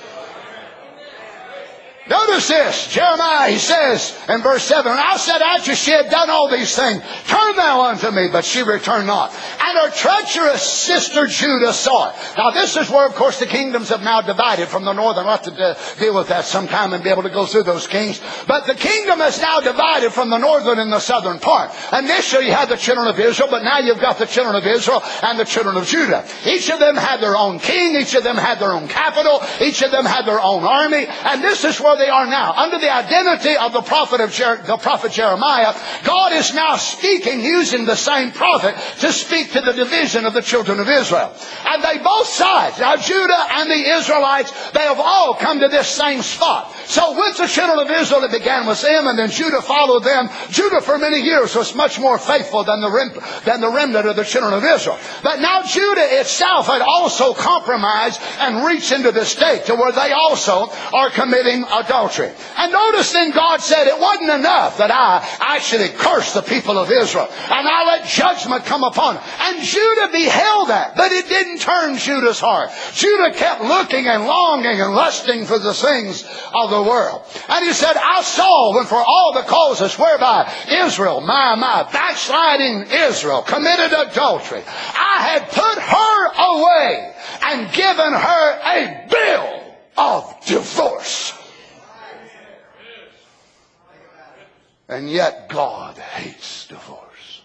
Notice this, Jeremiah, he says in verse seven, I said after she had done all these things, turn thou unto me, but she returned not. And her treacherous sister Judah saw it. Now this is where, of course, the kingdoms have now divided from the northern. We'll have to deal with that sometime and be able to go through those kings. But the kingdom is now divided from the northern and the southern part. Initially you had the children of Israel, but now you've got the children of Israel and the children of Judah. Each of them had their own king, each of them had their own capital, each of them had their own army, and this is where they are now. Under the identity of the prophet of Jer- the prophet Jeremiah, God is now speaking using the same prophet to speak to the division of the children of Israel. And they both sides, now Judah and the Israelites, they have all come to this same spot. So with the children of Israel, it began with them, and then Judah followed them. Judah for many years was much more faithful than the, rem- than the remnant of the children of Israel. But now Judah itself had also compromised and reached into the state to where they also are committing adultery. And notice then God said it wasn't enough that I actually cursed the people of Israel and I let judgment come upon them. And Judah beheld that, but it didn't turn Judah's heart. Judah kept looking and longing and lusting for the things of the world. And he said, I saw when for all the causes whereby Israel, my, my, backsliding Israel, committed adultery, I had put her away and given her a bill of divorce. And yet God hates divorce.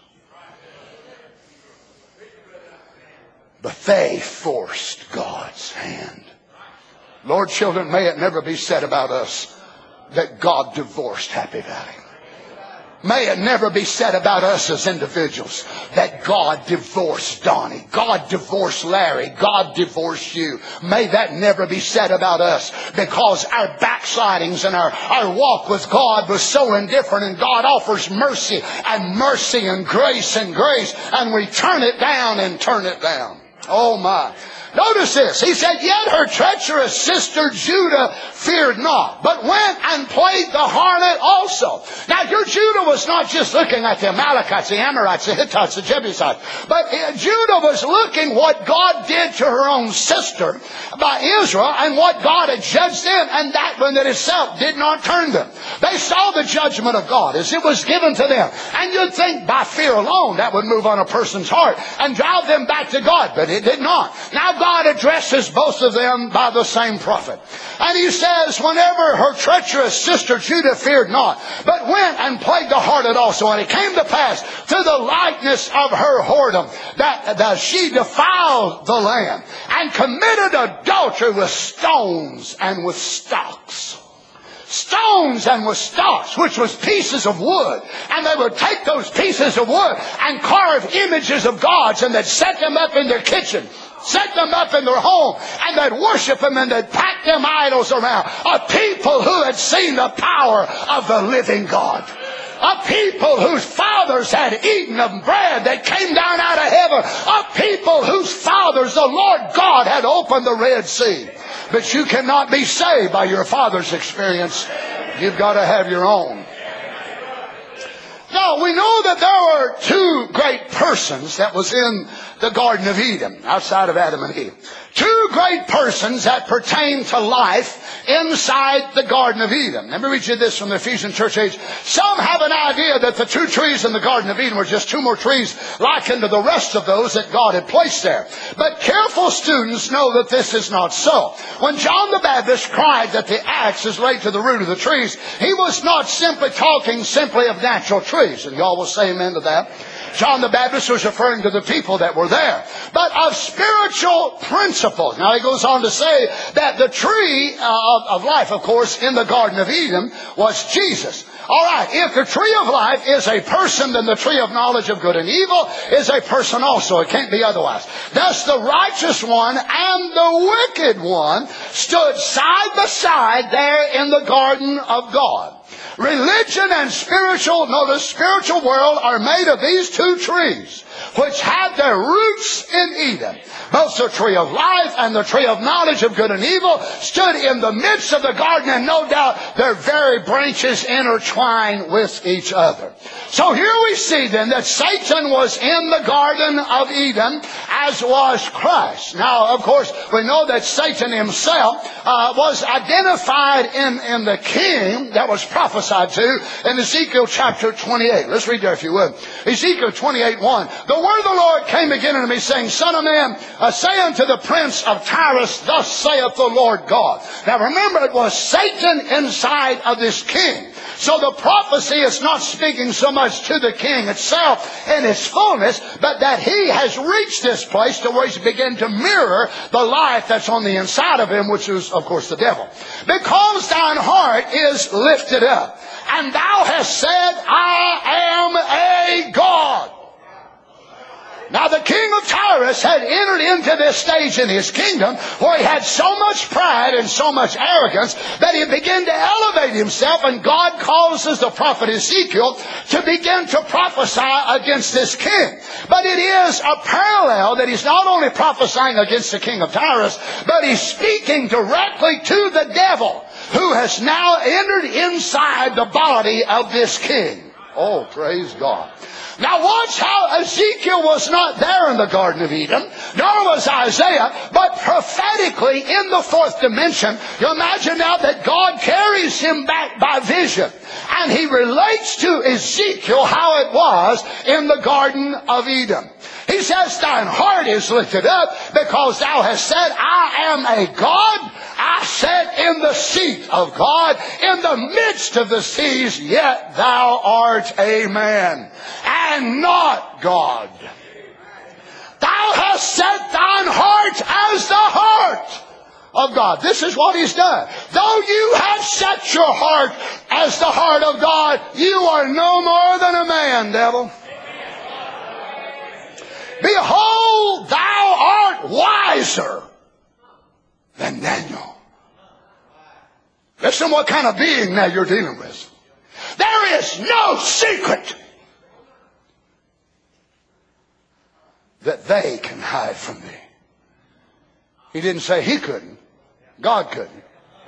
But they forced God's hand. Lord, children, may it never be said about us that God divorced Happy Valley. May it never be said about us as individuals that God divorced Donnie, God divorced Larry, God divorced you. May that never be said about us, because our backslidings and our, our walk with God was so indifferent, and God offers mercy and mercy and grace and grace, and we turn it down and turn it down. Oh my. Notice this. He said, yet her treacherous sister Judah feared not, but went and played the harlot also. Now your Judah was not just looking at the Amalekites, the Amorites, the Hittites, the Jebusites, but Judah was looking what God did to her own sister by Israel and what God had judged them, and that one that itself did not turn them. They saw the judgment of God as it was given to them. And you'd think by fear alone that would move on a person's heart and drive them back to God, but it did not. Now God God addresses both of them by the same prophet. And he says, whenever her treacherous sister Judah feared not, but went and played the harlot also. And it came to pass through the likeness of her whoredom that, that she defiled the land and committed adultery with stones and with stocks. Stones and with stocks, which was pieces of wood. And they would take those pieces of wood and carve images of gods, and they'd set them up in their kitchen, set them up in their home, and they'd worship them, and they'd pack them idols around. A people who had seen the power of the living God. A people whose fathers had eaten of bread that came down out of heaven. A people whose fathers, the Lord God, had opened the Red Sea. But you cannot be saved by your father's experience. You've got to have your own. Now, we know that there were two great persons that was in the Garden of Eden, outside of Adam and Eve. Two great persons that pertain to life inside the Garden of Eden. Let me read you this from the Ephesian church age. Some have an idea that the two trees in the Garden of Eden were just two more trees likened to the rest of those that God had placed there. But careful students know that this is not so. When John the Baptist cried that the axe is laid to the root of the trees, he was not simply talking simply of natural trees. And y'all will say amen to that. John the Baptist was referring to the people that were there. But of spiritual principles. Now he goes on to say that the tree uh, of, of life, of course, in the Garden of Eden was Jesus. All right, if the tree of life is a person, then the tree of knowledge of good and evil is a person also. It can't be otherwise. Thus the righteous one and the wicked one stood side by side there in the garden of God. Religion and spiritual, notice, spiritual world are made of these two trees, which had their roots in Eden. Both the tree of life and the tree of knowledge of good and evil stood in the midst of the garden, and no doubt their very branches intertwine with each other. So here we see then that Satan was in the Garden of Eden, as was Christ. Now, of course, we know that Satan himself uh, was identified in, in the king that was prophesied to in Ezekiel chapter twenty-eight. Let's read there if you would. Ezekiel twenty-eight one. The word of the Lord came again unto me, saying, Son of man, uh, say unto the prince of Tyrus, thus saith the Lord God. Now remember, it was Satan inside of this king. So the prophecy is not speaking so much to the king itself in his fullness, but that he has reached this place to where he's beginning to mirror the life that's on the inside of him, which is, of course, the devil. Because thine heart is lifted up, and thou hast said, I am a God. Now the king of Tyrus had entered into this stage in his kingdom where he had so much pride and so much arrogance that he began to elevate himself, and God causes the prophet Ezekiel to begin to prophesy against this king. But it is a parallel that he's not only prophesying against the king of Tyrus, but he's speaking directly to the devil who has now entered inside the body of this king. Oh, praise God. Now watch how Ezekiel was not there in the Garden of Eden, nor was Isaiah, but prophetically in the fourth dimension. You imagine now that God carries him back by vision, and he relates to Ezekiel how it was in the Garden of Eden. He says, thine heart is lifted up because thou hast said, I am a God. I sat in the seat of God in the midst of the seas, yet thou art a man and not God. Thou hast set thine heart as the heart of God. This is what he's done. Though you have set your heart as the heart of God, you are no more than a man, devil. Behold, thou art wiser than Daniel. Listen what kind of being now you're dealing with. There is no secret that they can hide from thee. He didn't say he couldn't. God couldn't.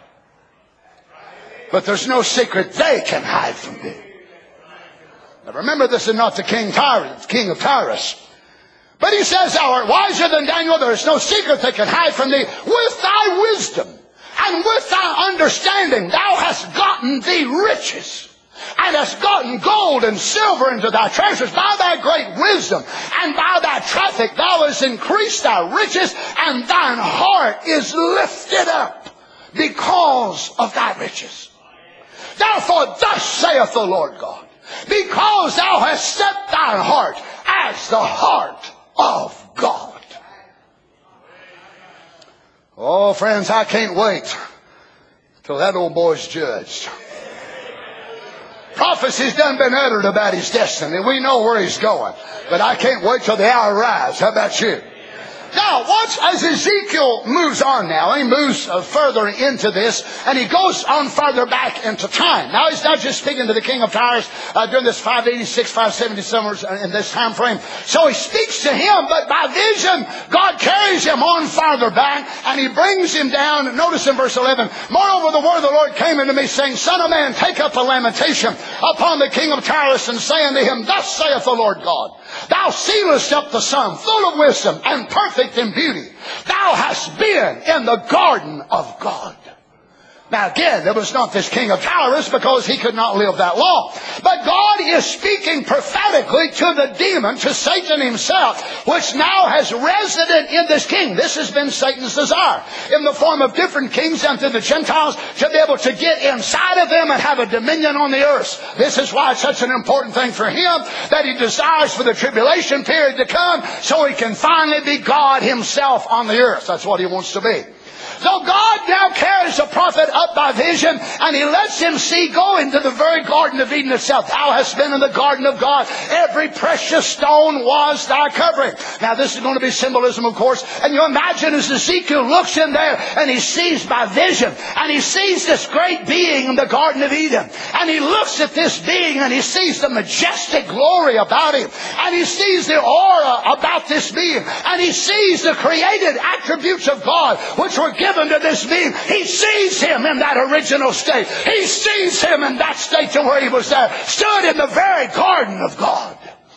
But there's no secret they can hide from thee. Now remember, this is not the king, Tyrus, king of Tyrus. But he says, thou art wiser than Daniel. There is no secret that can hide from thee. With thy wisdom and with thy understanding, thou hast gotten thee riches, and hast gotten gold and silver into thy treasures. By thy great wisdom and by thy traffic, thou hast increased thy riches, and thine heart is lifted up because of thy riches. Therefore, thus saith the Lord God, because thou hast set thine heart as the heart of God. Oh, friends, I can't wait till that old boy's judged. Prophecy's done been uttered about his destiny. We know where he's going. But I can't wait till the hour arrives. How about you? Now, watch as Ezekiel moves on now. He moves uh, further into this, and he goes on further back into time. Now, he's not just speaking to the king of Tyrus uh, during this five eighty-six, five seventy summers in this time frame. So he speaks to him, but by vision, God carries him on farther back, and he brings him down. Notice in verse eleven, moreover, the word of the Lord came unto me, saying, Son of man, take up a lamentation upon the king of Tyrus, and say unto him, Thus saith the Lord God, Thou sealest up the sum, full of wisdom and perfect in beauty. Thou hast been in the garden of God. Now again, there was not this king of Tyrus because he could not live that long. But God is speaking prophetically to the demon, to Satan himself, which now has resident in this king. This has been Satan's desire, in the form of different kings unto the Gentiles, to be able to get inside of them and have a dominion on the earth. This is why it's such an important thing for him, that he desires for the tribulation period to come so he can finally be God himself on the earth. That's what he wants to be. So God now carries the prophet up by vision, and he lets him see, go into the very Garden of Eden itself. Thou hast been in the garden of God. Every precious stone was thy covering. Now this is going to be symbolism, of course. And you imagine as Ezekiel looks in there, and he sees by vision, and he sees this great being in the Garden of Eden. And he looks at this being, and he sees the majestic glory about him. And he sees the aura about this being. And he sees the created attributes of God, which were given to this being. He sees him in that original state. He sees him in that state to where he was there, stood in the very garden of God.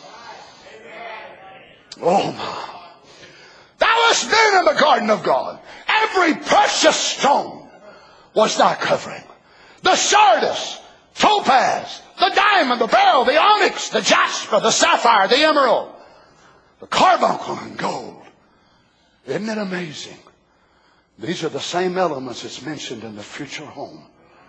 Oh my. Thou hast been in the garden of God. Every precious stone was thy covering. The sardius, topaz, the diamond, the beryl, the onyx, the jasper, the sapphire, the emerald, the carbuncle and gold. Isn't it amazing? These are the same elements that's mentioned in the future home.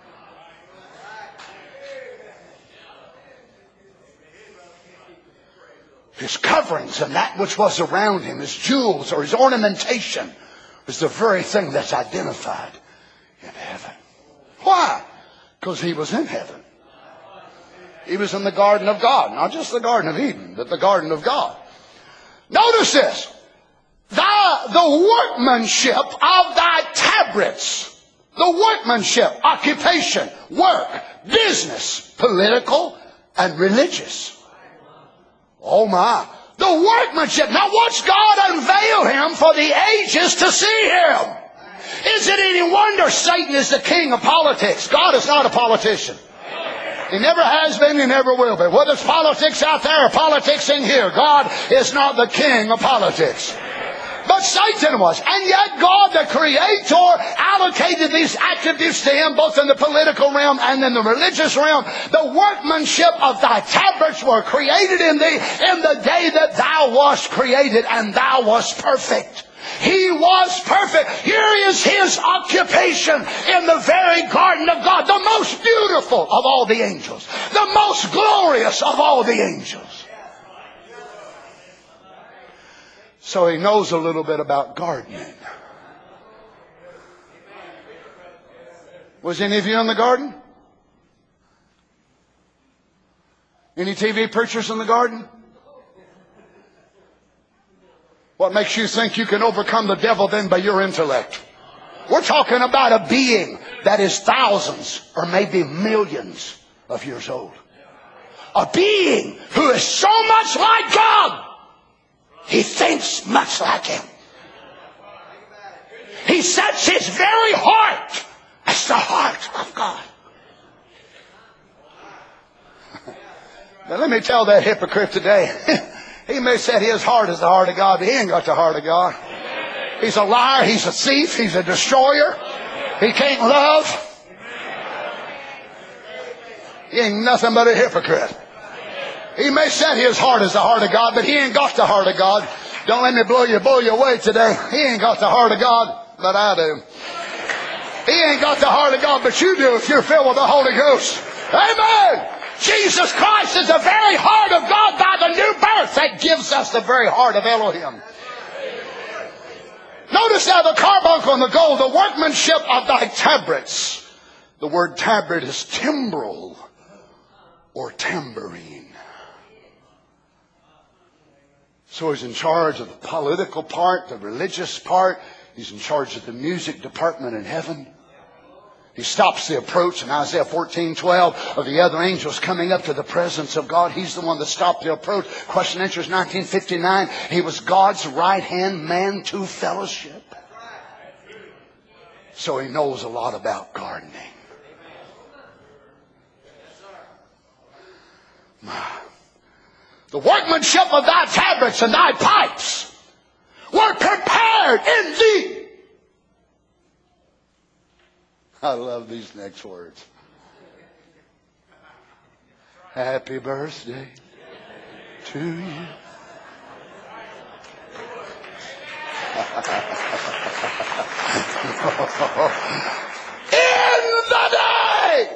His coverings and that which was around him, his jewels or his ornamentation, was the very thing that's identified in heaven. Why? Because he was in heaven. He was in the garden of God. Not just the Garden of Eden, but the garden of God. Notice this. Thy, the workmanship of thy tabrets, the workmanship, occupation, work, business, political, and religious. Oh my. The workmanship. Now watch God unveil him for the ages to see him. Is it any wonder Satan is the king of politics? God is not a politician. He never has been, he never will be. Whether it's politics out there or politics in here, God is not the king of politics. But Satan was. And yet God, the Creator, allocated these attributes to him, both in the political realm and in the religious realm. The workmanship of thy tabrets were created in thee in the day that thou wast created, and thou wast perfect. He was perfect. Here is his occupation in the very garden of God. The most beautiful of all the angels. The most glorious of all the angels. So he knows a little bit about gardening. Was any of you in the garden? Any T V preachers in the garden? What makes you think you can overcome the devil then by your intellect? We're talking about a being that is thousands or maybe millions of years old. A being who is so much like God. He thinks much like him. He sets his very heart as the heart of God. Now let me tell that hypocrite today. He may set his heart as the heart of God, but he ain't got the heart of God. He's a liar. He's a thief. He's a destroyer. He can't love. He ain't nothing but a hypocrite. He may set his heart as the heart of God, but he ain't got the heart of God. Don't let me blow you, blow you away today. He ain't got the heart of God, but I do. He ain't got the heart of God, but you do if you're filled with the Holy Ghost. Amen. Jesus Christ is the very heart of God by the new birth that gives us the very heart of Elohim. Notice now the carbuncle and the gold, the workmanship of thy tabrets. The word tabret is timbrel or tambourine. So he's in charge of the political part, the religious part. He's in charge of the music department in heaven. He stops the approach in Isaiah fourteen twelve of the other angels coming up to the presence of God. He's the one that stopped the approach. Question and answers nineteen fifty-nine. He was God's right hand man to fellowship. So he knows a lot about gardening. The workmanship of thy tabrets and thy pipes were prepared in thee. I love these next words. Happy birthday to you. In the day,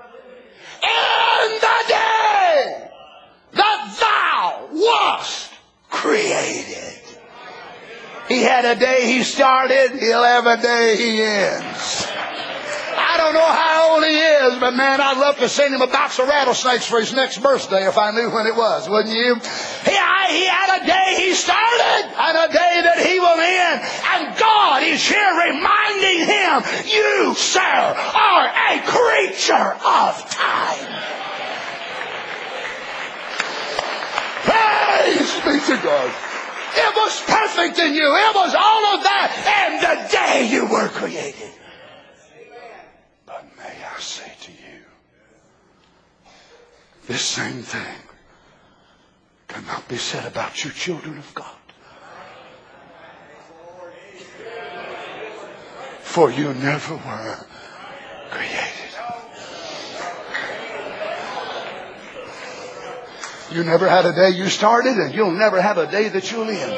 in the day that thou wast created. He had a day he started, he'll have a day he ends. I don't know how old he is, but man, I'd love to send him a box of rattlesnakes for his next birthday if I knew when it was, wouldn't you? He, I, he had a day he started and a day that he will end. And God is here reminding him, you, sir, are a creature of time. Praise be to God. It was perfect in you. It was all of that and the day you were created. But may I say to you, this same thing cannot be said about you children of God. For you never were created. You never had a day you started, and you'll never have a day that you'll end.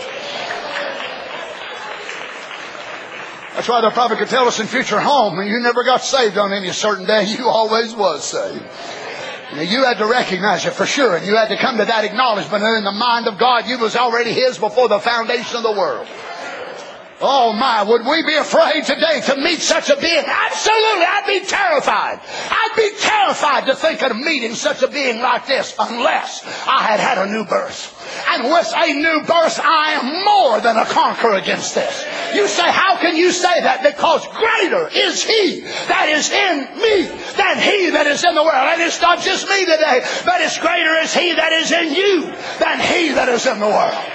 That's why the prophet could tell us in future home, you never got saved on any certain day. You always was saved. Now, you had to recognize it for sure, and you had to come to that acknowledgement. And in the mind of God, you was already His before the foundation of the world. Oh my, would we be afraid today to meet such a being? Absolutely, I'd be terrified. I'd be terrified to think of meeting such a being like this unless I had had a new birth. And with a new birth, I am more than a conqueror against this. You say, how can you say that? Because greater is He that is in me than he that is in the world. And it's not just me today, but it's greater is He that is in you than he that is in the world.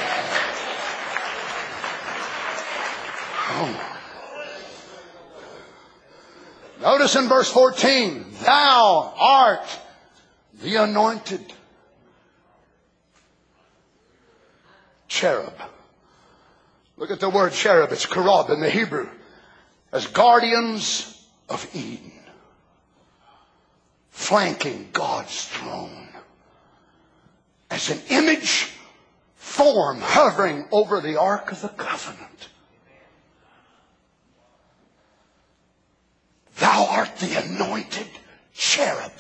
Notice in verse fourteen, thou art the anointed cherub. Look at the word cherub. It's karab in the Hebrew. As guardians of Eden. Flanking God's throne. As an image form hovering over the Ark of the Covenant. Thou art the anointed cherub.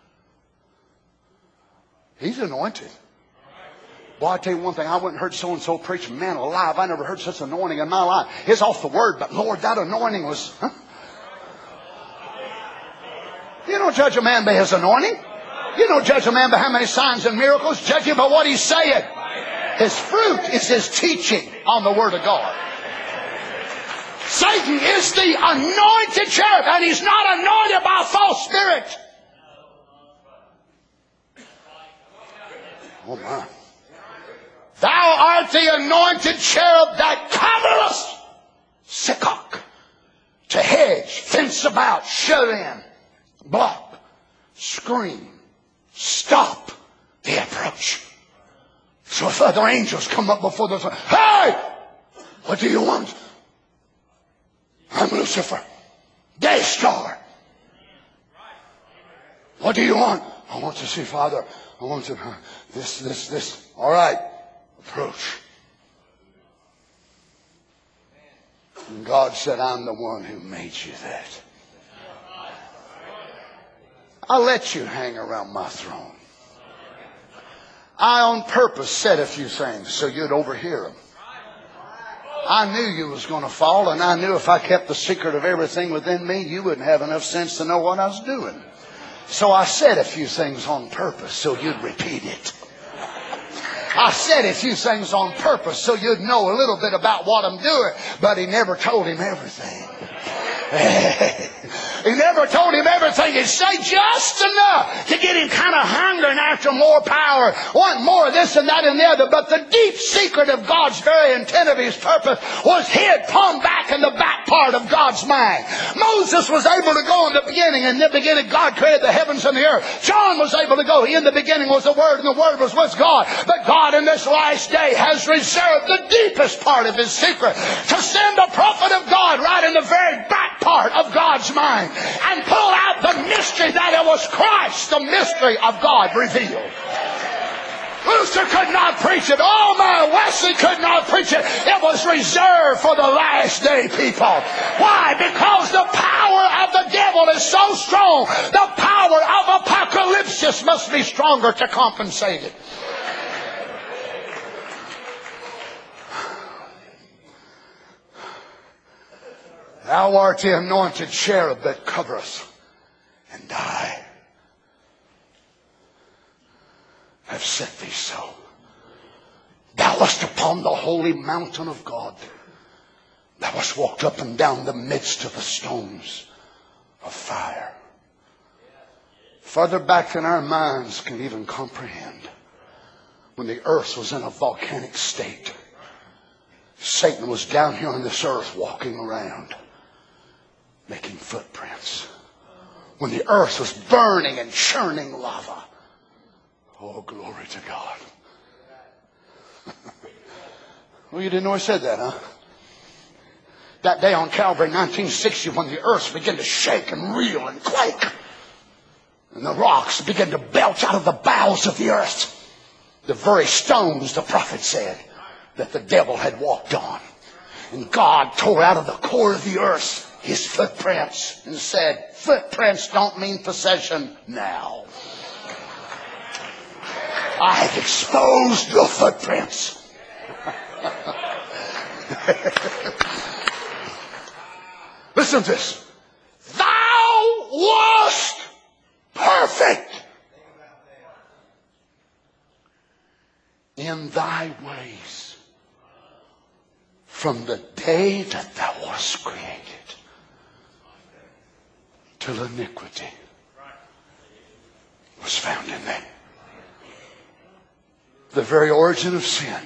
He's anointed. Boy, I tell you one thing, I went and heard so-and-so preach, man alive, I never heard such anointing in my life. It's off the word, but Lord, that anointing was... Huh? You don't judge a man by his anointing. You don't judge a man by how many signs and miracles. Judge him by what he's saying. His fruit is his teaching on the Word of God. Satan is the anointed cherub, and he's not anointed by a false spirit. Oh my. Thou art the anointed cherub that covereth Sikok, to hedge, fence about, shut in, block, screen, stop the approach. So if other angels come up before the throne, hey, what do you want? I'm Lucifer, day star. What do you want? I want to see Father. I want to, uh, this, this, this. All right, approach. And God said, I'm the one who made you that. I let you hang around my throne. I on purpose said a few things so you'd overhear them. I knew you was going to fall, and I knew if I kept the secret of everything within me, you wouldn't have enough sense to know what I was doing. So I said a few things on purpose so you'd repeat it. I said a few things on purpose so you'd know a little bit about what I'm doing, but he never told him everything. He never told him everything. He said just enough to get him kind of hungering after more power, want more of this and that and the other. But the deep secret of God's very intent of His purpose was hid, plumb back in the back part of God's mind. Moses was able to go in the beginning. In the beginning, God created the heavens and the earth. John was able to go. In the beginning was the Word, and the Word was with God. But God in this last day has reserved the deepest part of His secret to send a prophet of God right in the very back part of God's mind and pull out the mystery that it was Christ, the mystery of God revealed. Luther could not preach it. Oh my, Wesley could not preach it. It was reserved for the last day people. Why? Because the power of the devil is so strong. The power of apocalypse must be stronger to compensate it. Thou art the anointed cherub that covereth and I have set thee so. Thou wast upon the holy mountain of God. Thou wast walked up and down the midst of the stones of fire. Further back than our minds can even comprehend, when the earth was in a volcanic state, Satan was down here on this earth walking around, making footprints. When the earth was burning and churning lava. Oh, glory to God. Well, you didn't know I said that, huh? That day on Calvary, nineteen sixty, when the earth began to shake and reel and quake, and the rocks began to belch out of the bowels of the earth, the very stones, the prophet said, that the devil had walked on. And God tore out of the core of the earth His footprints and said, footprints don't mean possession now. I have exposed your footprints. Listen to this. Thou wast perfect in thy ways from the day that thou wast created till iniquity was found in thee. The very origin of sin.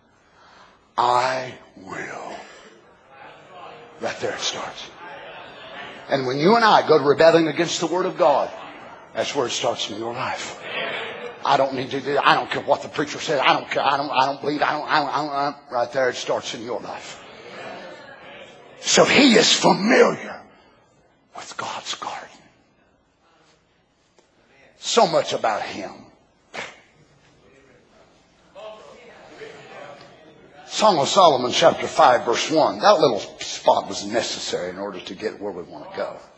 I will. Right there it starts. And when you and I go to rebelling against the Word of God, that's where it starts in your life. I don't need to do. I don't care what the preacher said. I don't care. I don't. I don't believe. I don't. I don't, I don't, I don't. Right there, it starts in your life. So He is familiar with God's garden. So much about Him. Song of Solomon, chapter five, verse one. That little spot was necessary in order to get where we want to go.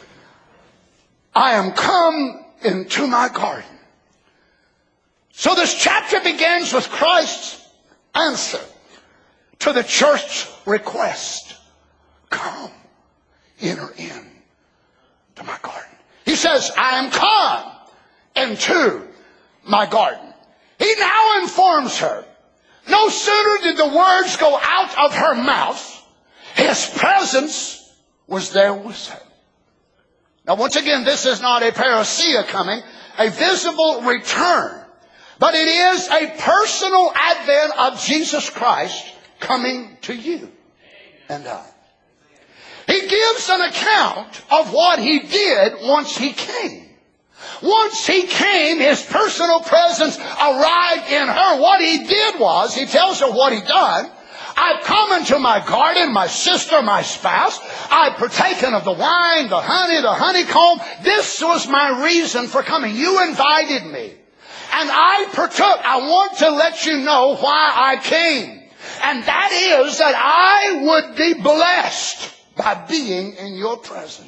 I am come into my garden. So this chapter begins with Christ's answer to the church's request. Come, enter in to my garden. He says, I am come into my garden. He now informs her. No sooner did the words go out of her mouth, His presence was there with her. Now once again, this is not a parousia coming, a visible return. But it is a personal advent of Jesus Christ coming to you and I. He gives an account of what He did once He came. Once He came, His personal presence arrived in her. What He did was, He tells her what He done. I've come into my garden, my sister, my spouse. I've partaken of the wine, the honey, the honeycomb. This was my reason for coming. You invited me. And I partook. I want to let you know why I came. And that is that I would be blessed by being in your presence.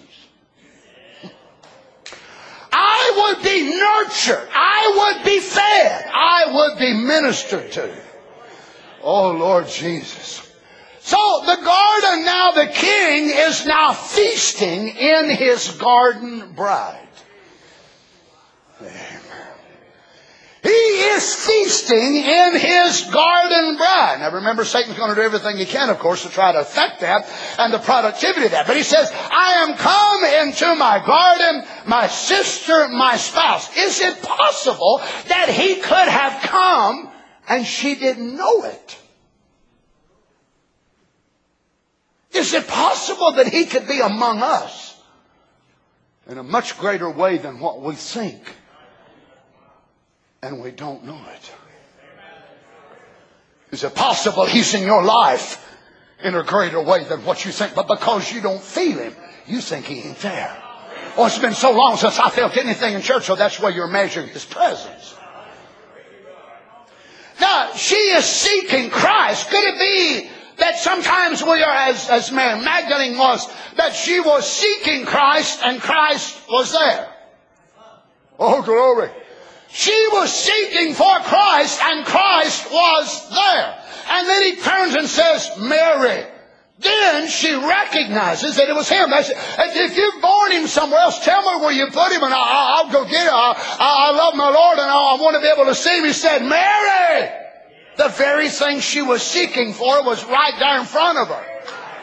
I would be nurtured. I would be fed. I would be ministered to. Oh, Lord Jesus. So the garden now, the king is now feasting in his garden bride. Amen. He is is feasting in his garden bride. Now remember, Satan's going to do everything he can, of course, to try to affect that and the productivity of that. But he says, I am come into my garden, my sister, my spouse. Is it possible that he could have come and she didn't know it? Is it possible that he could be among us in a much greater way than what we think? And we don't know it. Is it possible he's in your life in a greater way than what you think? But because you don't feel him, you think he ain't there. Oh, it's been so long since I felt anything in church, so that's where you're measuring his presence. Now, she is seeking Christ. Could it be that sometimes we are, as, as Mary Magdalene was, that she was seeking Christ and Christ was there? Oh, glory. She was seeking for Christ and Christ was there. And then he turns and says, Mary. Then she recognizes that it was him. That's, if you've born him somewhere else, tell me where you put him and I'll, I'll go get him. I, I love my Lord and I want to be able to see him. He said, Mary! The very thing she was seeking for was right there in front of her.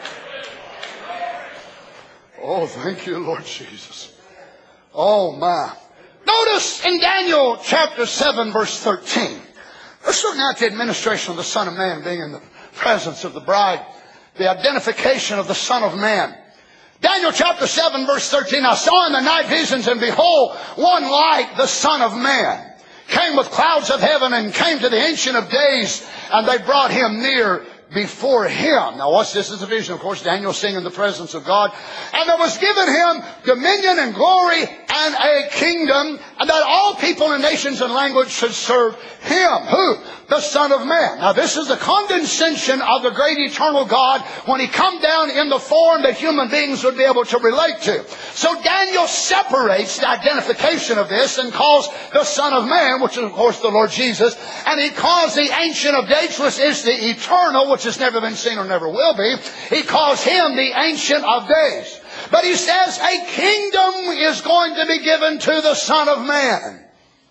Oh, thank you, Lord Jesus. Oh, my. Notice in Daniel chapter seven, verse thirteen. Let's look now at the administration of the Son of Man being in the presence of the bride. The identification of the Son of Man. Daniel chapter seven, verse thirteen. I saw in the night visions, and behold, one like the Son of Man came with clouds of heaven and came to the Ancient of Days, and they brought him near before him. Now what's this? Is a vision, of course. Daniel seeing in the presence of God. And there was given him dominion and glory and a kingdom, and that all people and nations and language should serve him. Who? The Son of Man. Now this is the condescension of the great eternal God when he come down in the form that human beings would be able to relate to. So Daniel separates the identification of this and calls the Son of Man, which is of course the Lord Jesus, and he calls the Ancient of Days, which is the eternal, which has never been seen or never will be. He calls him the Ancient of Days. But he says a kingdom is going to be given to the Son of Man.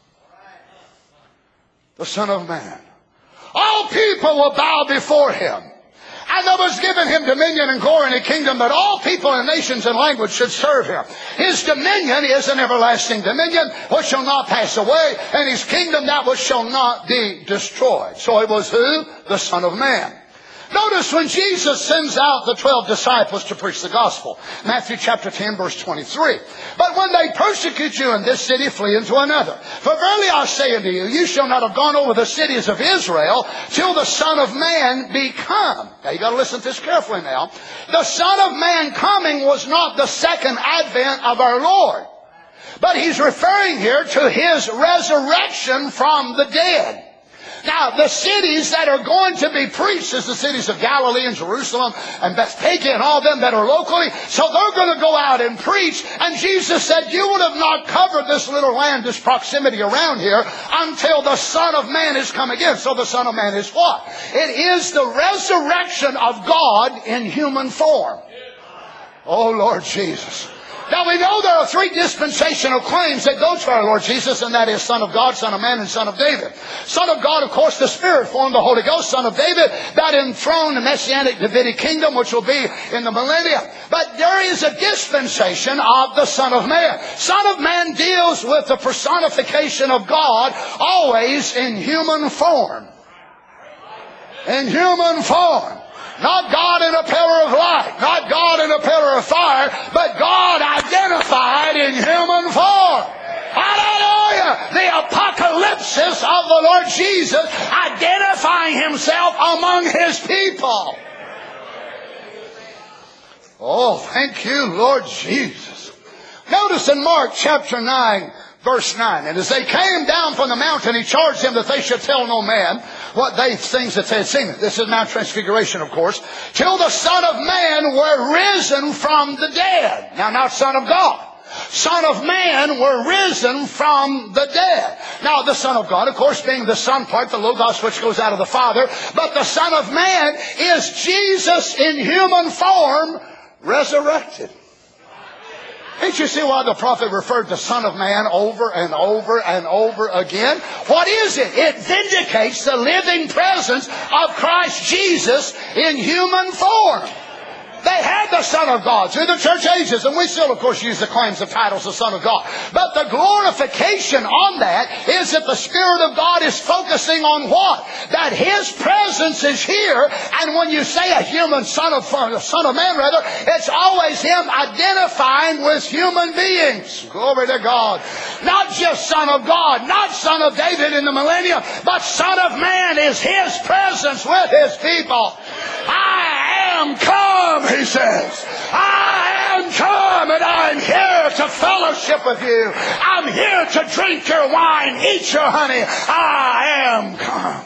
The Son of Man. All people will bow before him. And there was given him dominion and glory and a kingdom that all people and nations and language should serve him. His dominion is an everlasting dominion which shall not pass away, and his kingdom that which shall not be destroyed. So it was who? The Son of Man. Notice when Jesus sends out the twelve disciples to preach the gospel. Matthew chapter ten, verse twenty-three. But when they persecute you in this city, flee into another. For verily I say unto you, you shall not have gone over the cities of Israel till the Son of Man be come. Now you got to listen to this carefully now. The Son of Man coming was not the second advent of our Lord. But he's referring here to his resurrection from the dead. Now, the cities that are going to be preached is the cities of Galilee and Jerusalem and Bethphage and all them that are locally. So they're going to go out and preach. And Jesus said, you would have not covered this little land, this proximity around here, until the Son of Man is come again. So the Son of Man is what? It is the resurrection of God in human form. Oh, Lord Jesus. Now we know there are three dispensational claims that go to our Lord Jesus, and that is Son of God, Son of Man, and Son of David. Son of God, of course, the Spirit formed the Holy Ghost. Son of David, that enthroned the Messianic Davidic kingdom, which will be in the millennium. But there is a dispensation of the Son of Man. Son of Man deals with the personification of God, always in human form. In human form. Not God in a pillar of light, not God in a pillar of fire, but God identified in human form. Hallelujah! The apocalypsis of the Lord Jesus identifying himself among his people. Oh, thank you, Lord Jesus. Notice in Mark chapter nine, verse nine, and as they came down from the mountain, he charged them that they should tell no man what they things that they had seen. This is Mount Transfiguration, of course. Till the Son of Man were risen from the dead. Now, not Son of God. Son of Man were risen from the dead. Now, the Son of God, of course, being the Son part, the Logos which goes out of the Father. But the Son of Man is Jesus in human form, resurrected. Can't you see why the prophet referred to Son of Man over and over and over again? What is it? It vindicates the living presence of Christ Jesus in human form. They had the Son of God through the church ages, and we still, of course, use the claims of titles of Son of God. But the glorification on that is that the Spirit of God is focusing on what? That His presence is here, and when you say a human Son of, son of Man, rather, it's always Him identifying with human beings. Glory to God. Not just Son of God, not Son of David in the millennium, but Son of Man is His presence with His people. I am come, He says. I am come, and I'm here to fellowship with you. I'm here to drink your wine, eat your honey. I am come.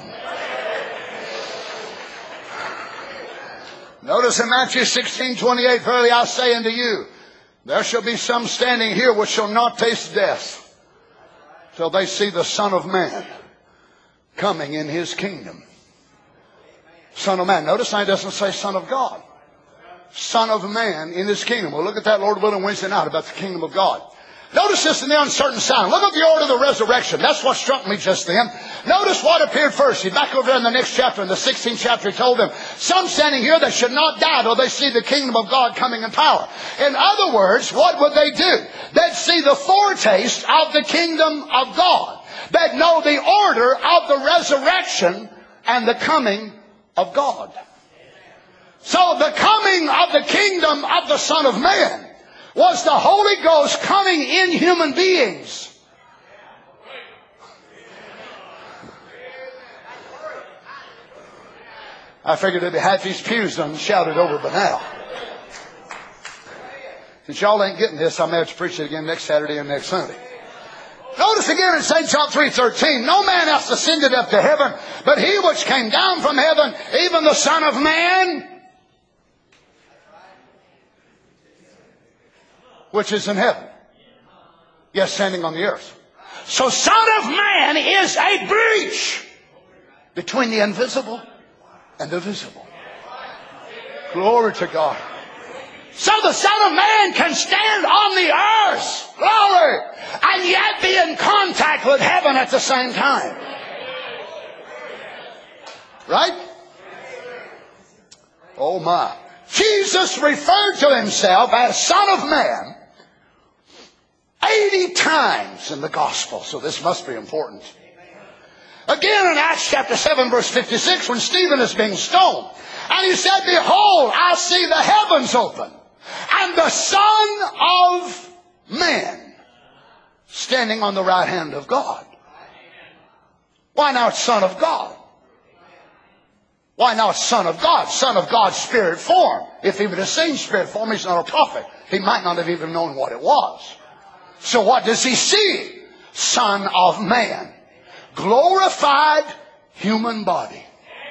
Notice in Matthew sixteen twenty-eight, verily I say unto you, there shall be some standing here which shall not taste death till they see the Son of Man coming in His kingdom. Son of Man. Notice it doesn't say Son of God. Son of Man in His kingdom. We'll look at that, Lord willing, Wednesday night about the kingdom of God. Notice this in the uncertain sign. Look at the order of the resurrection. That's what struck me just then. Notice what appeared first. He's back over there in the next chapter, in the sixteenth chapter, he told them, some standing here that should not die till they see the kingdom of God coming in power. In other words, what would they do? They'd see the foretaste of the kingdom of God. They'd know the order of the resurrection and the coming of God. So the coming of the kingdom of the Son of Man was the Holy Ghost coming in human beings. I figured it'd be half these pews done shouted over by now. Since y'all ain't getting this, I may have to preach it again next Saturday and next Sunday. Notice again in Saint John three thirteen, no man else ascended up to heaven, but He which came down from heaven, even the Son of Man, which is in heaven. Yes, standing on the earth. So Son of Man is a breach between the invisible and the visible. Glory to God. So the Son of Man can stand on the earth, glory, and yet be in contact with heaven at the same time. Right? Oh my. Jesus referred to Himself as Son of Man eighty times in the gospel, so this must be important. Again in Acts chapter seven verse fifty-six, when Stephen is being stoned, and he said, behold, I see the heavens open, and the Son of Man standing on the right hand of God. Why not Son of God? Why not Son of God? Son of God's spirit form. If He would have seen spirit form, He's not a prophet. He might not have even known what it was. So what does He see? Son of Man. Glorified human body.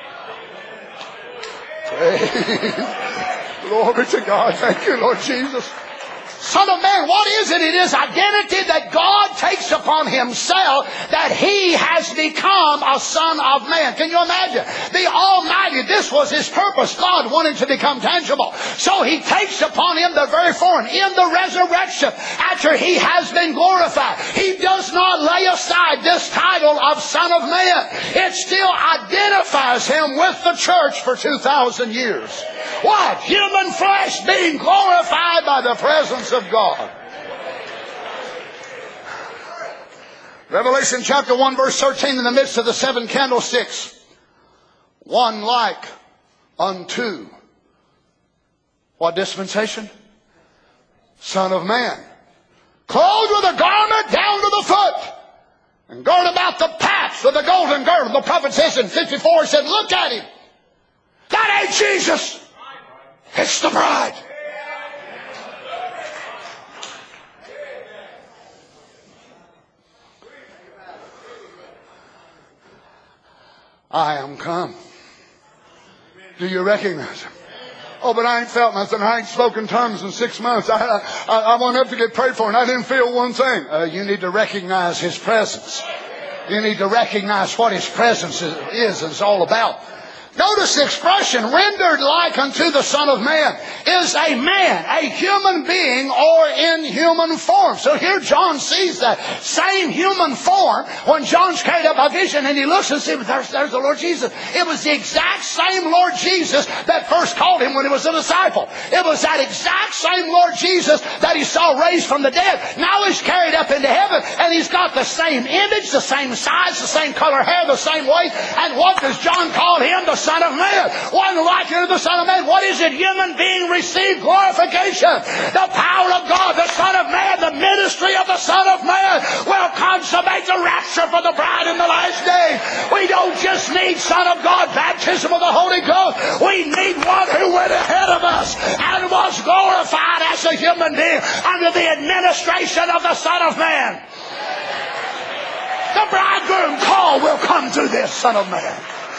Praise. Glory to God. Thank you, Lord Jesus. Son of Man, what is it? It is identity that God takes upon Himself, that He has become a Son of Man. Can you imagine? The Almighty, this was His purpose. God wanted to become tangible. So He takes upon Him the very form. In the resurrection, after He has been glorified, He does not lay aside this title of Son of Man. It still identifies Him with the church for two thousand years. What? Human flesh being glorified by the presence of God. Revelation chapter one verse thirteen, in the midst of the seven candlesticks, one like unto what dispensation? Son of Man, clothed with a garment down to the foot, and girt about the paps with a golden girdle. The prophet says in fifty-four, he said, look at Him. That ain't Jesus. It's the bride. I am come. Do you recognize Him? Oh, but I ain't felt nothing. I ain't spoken tongues in six months. I, I, I went up to get prayed for and I didn't feel one thing. Uh, you need to recognize His presence. You need to recognize what His presence is, is and is all about. Notice the expression, rendered like unto the Son of Man, is a man, a human being, or in human form. So here John sees that same human form when John's carried up a vision and he looks and sees, there's, there's the Lord Jesus. It was the exact same Lord Jesus that first called him when he was a disciple. It was that exact same Lord Jesus that he saw raised from the dead. Now he's carried up into heaven and he's got the same image, the same size, the same color hair, the same weight. And what does John call him? The Son of Man. One like unto the Son of Man. What is it? Human being received glorification. The power of God, the Son of Man, the ministry of the Son of Man will consummate the rapture for the bride in the last days. We don't just need Son of God, baptism of the Holy Ghost. We need one who went ahead of us and was glorified as a human being under the administration of the Son of Man. The bridegroom call will come through this Son of Man.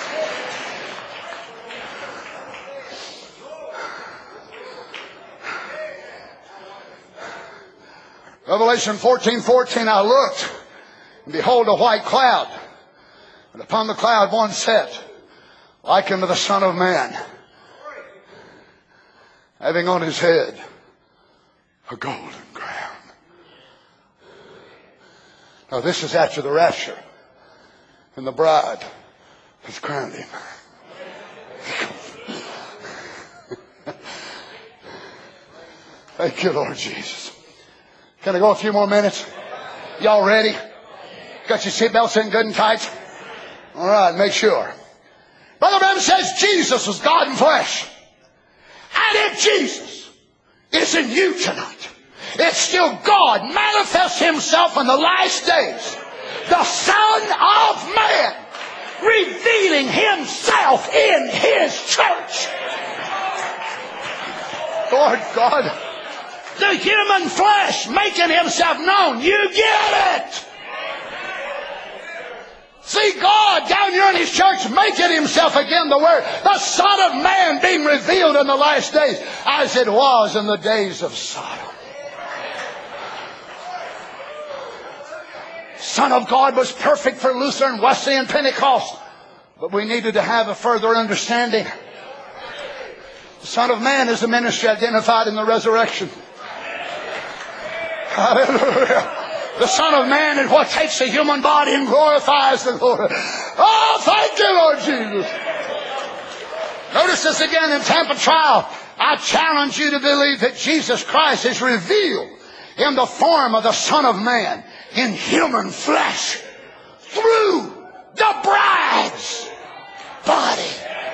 Revelation fourteen fourteen, I looked, and behold a white cloud, and upon the cloud one sat, like unto the Son of Man, having on his head a golden crown. Now this is after the rapture, and the bride has crowned him. Thank you, Lord Jesus. Can I go a few more minutes? Y'all ready? Got your seatbelts in good and tight? All right, make sure. Brother Branham says Jesus was God in flesh. And if Jesus is in you tonight, it's still God manifests himself in the last days. The Son of Man revealing himself in his church. Lord God, the human flesh making himself known. You get it. See God down here in his church making himself again the Word. The Son of Man being revealed in the last days as it was in the days of Sodom. Son of God was perfect for Luther and Wesley and Pentecost. But we needed to have a further understanding. The Son of Man is the ministry identified in the resurrection. Hallelujah. The Son of Man is what takes the human body and glorifies the Lord. Oh, thank you, Lord Jesus. Notice this again in Tampa trial. I challenge you to believe that Jesus Christ is revealed in the form of the Son of Man in human flesh through the bride's body.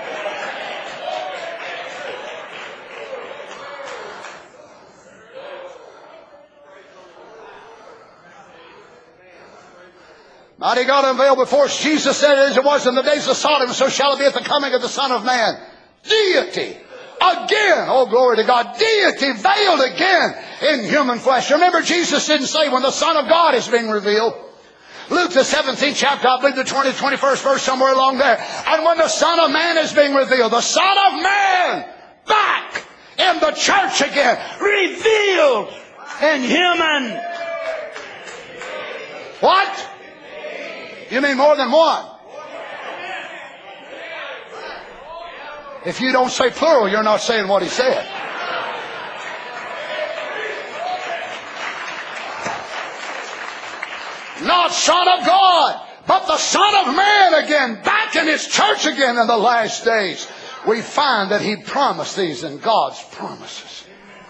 Mighty God unveiled before us. Jesus said, as it was in the days of Sodom, so shall it be at the coming of the Son of Man. Deity. Again. Oh, glory to God. Deity veiled again in human flesh. Remember, Jesus didn't say when the Son of God is being revealed. Luke, the seventeenth chapter, I believe the twentieth, twenty-first verse, somewhere along there. And when the Son of Man is being revealed, the Son of Man back in the church again, revealed in human. What? You mean more than one? If you don't say plural, you're not saying what he said. Not Son of God, but the Son of Man again, back in his church again in the last days. We find that he promised these in God's promises.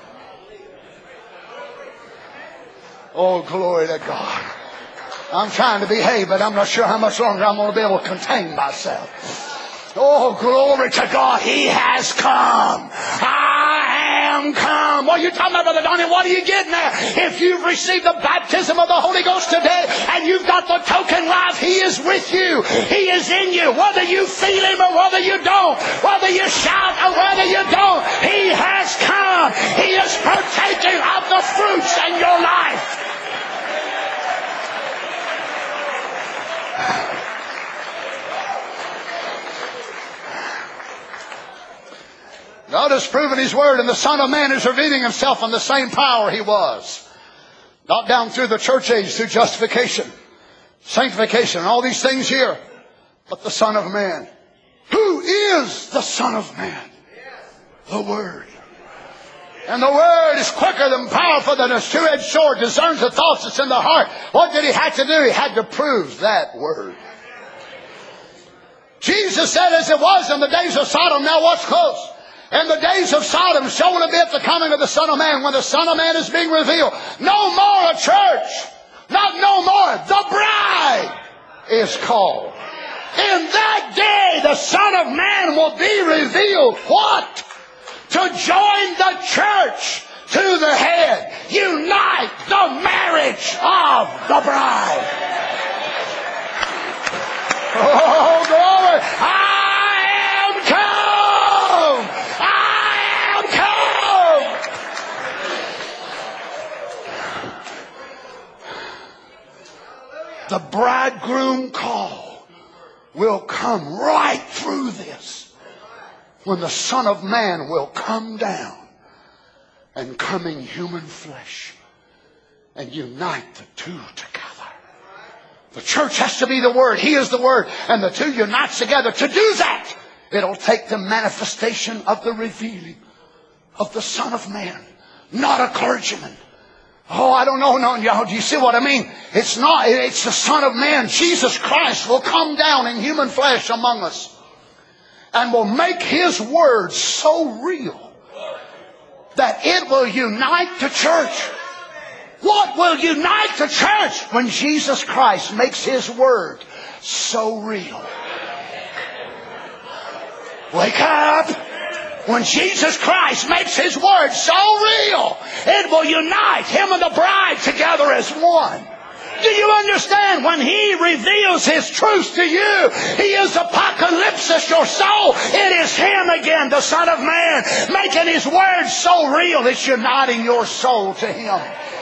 Oh, glory to God. I'm trying to behave, but I'm not sure how much longer I'm going to be able to contain myself. Oh, glory to God. He has come. I am come. What are you talking about, Brother Donnie? What are you getting at? If you've received the baptism of the Holy Ghost today and you've got the token life, he is with you. He is in you. Whether you feel him or whether you don't, whether you shout or whether you don't, he has come. He is partaking of the fruits in your life. God has proven his word, and the Son of Man is revealing himself in the same power he was. Not down through the church age, through justification, sanctification, and all these things here, but the Son of Man Who is the Son of Man? The Word. And the Word is quicker than powerful than a two-edged sword, discerns the thoughts that's in the heart. What did he have to do? He had to prove that Word. Jesus said, as it was in the days of Sodom, now what's close? In the days of Sodom, showing a bit the coming of the Son of Man, when the Son of Man is being revealed. No more a church. Not no more. The bride is called. In that day, the Son of Man will be revealed. What? To join the church to the head. Unite the marriage of the bride. Oh, glory. I am come. I am come. The bridegroom call will come right through this. When the Son of Man will come down and come in human flesh and unite the two together. The church has to be the Word. He is the Word. And the two unites together. To do that, it'll take the manifestation of the revealing of the Son of Man, not a clergyman. Oh, I don't know. No, y'all, do you see what I mean? It's not. It's the Son of Man. Jesus Christ will come down in human flesh among us. And will make His Word so real that it will unite the church. What will unite the church? When Jesus Christ makes His Word so real. Wake up! When Jesus Christ makes His Word so real, it will unite Him and the bride together as one. Do you understand? When He reveals His truth to you, He is apocalypsis your soul. It is Him again, the Son of Man, making His Word so real it's uniting your soul to Him.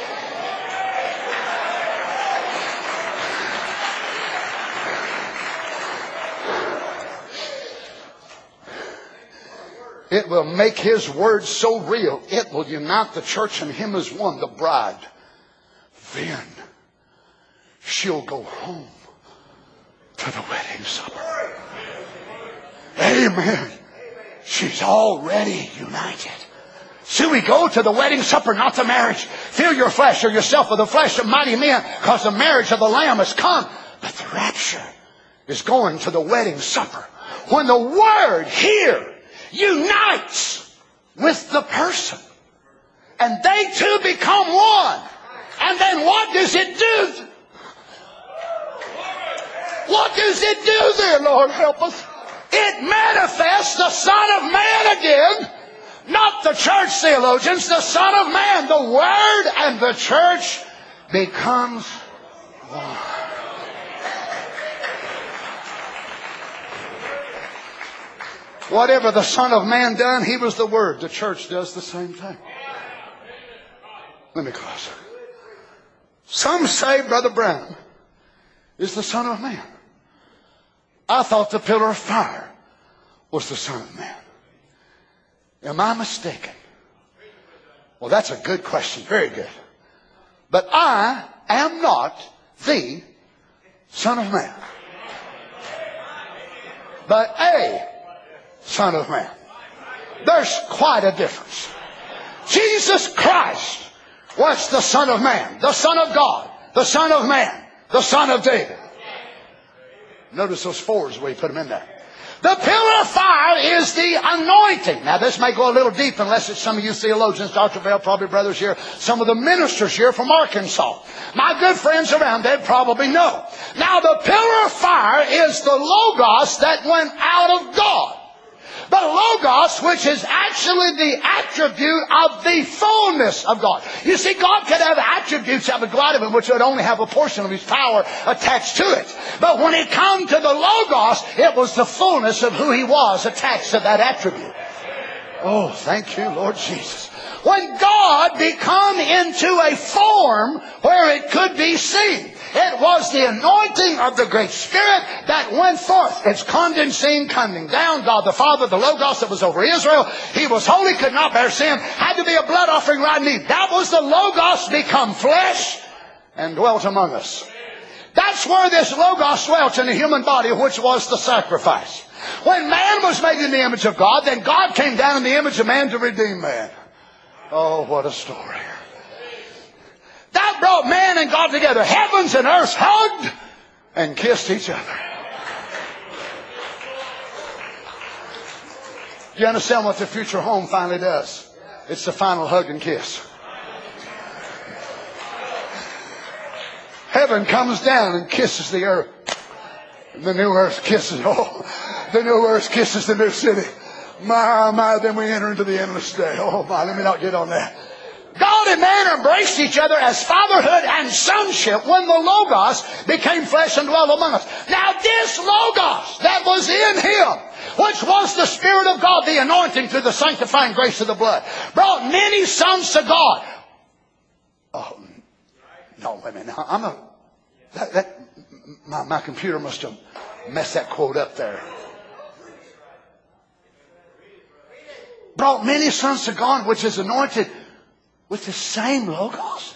It will make His Word so real, it will unite the church and Him as one, the bride. Then she'll go home to the wedding supper. Amen. She's already united. See, we go to the wedding supper, not the marriage. Fill your flesh or yourself with the flesh of mighty men, because the marriage of the Lamb has come. But the rapture is going to the wedding supper. When the Word here unites with the person, and they two become one. And then what does it do? What does it do there, Lord? Help us. It manifests the Son of Man again. Not the church theologians, the Son of Man. The Word and the church becomes one. Whatever the Son of Man done, He was the Word. The church does the same thing. Let me close. Some say Brother Brown is the Son of Man. I thought the pillar of fire was the Son of Man. Am I mistaken? Well, that's a good question. Very good. But I am not the Son of Man, but a Son of Man. There's quite a difference. Jesus Christ was the Son of Man, the Son of God, the Son of Man, the Son of David. Notice those fours where you put them in there. The pillar of fire is the anointing. Now, this may go a little deep unless it's some of you theologians, Doctor Bell, probably brothers here, some of the ministers here from Arkansas. My good friends around there probably know. Now, the pillar of fire is the Logos that went out of God. The Logos, which is actually the attribute of the fullness of God. You see, God could have attributes that would go out of Him, which would only have a portion of His power attached to it. But when it come to the Logos, it was the fullness of who He was attached to that attribute. Oh, thank you, Lord Jesus. When God become into a form where it could be seen, it was the anointing of the great Spirit that went forth. It's condensing, coming down. God the Father, the Logos that was over Israel. He was holy, could not bear sin. Had to be a blood offering right in need. That was the Logos become flesh and dwelt among us. That's That's where this Logos dwelt in the human body, which was the sacrifice. When man was made in the image of God, then God came down in the image of man to redeem man. Oh, what a story. That brought man and God together. Heavens and earth hugged and kissed each other. Do you understand what the future home finally does? It's the final hug and kiss. Heaven comes down and kisses the earth. And the new earth kisses, oh, the new earth kisses the new city. My, my, then we enter into the endless day. Oh, my, let me not get on that. God and man embraced each other as fatherhood and sonship when the Logos became flesh and dwelt among us. Now this Logos that was in Him, which was the Spirit of God, the anointing through the sanctifying grace of the blood, brought many sons to God. Oh, no, wait a minute. I'm a, that, that, my, my computer must have messed that quote up there. Brought many sons to God, which is anointed with the same Logos.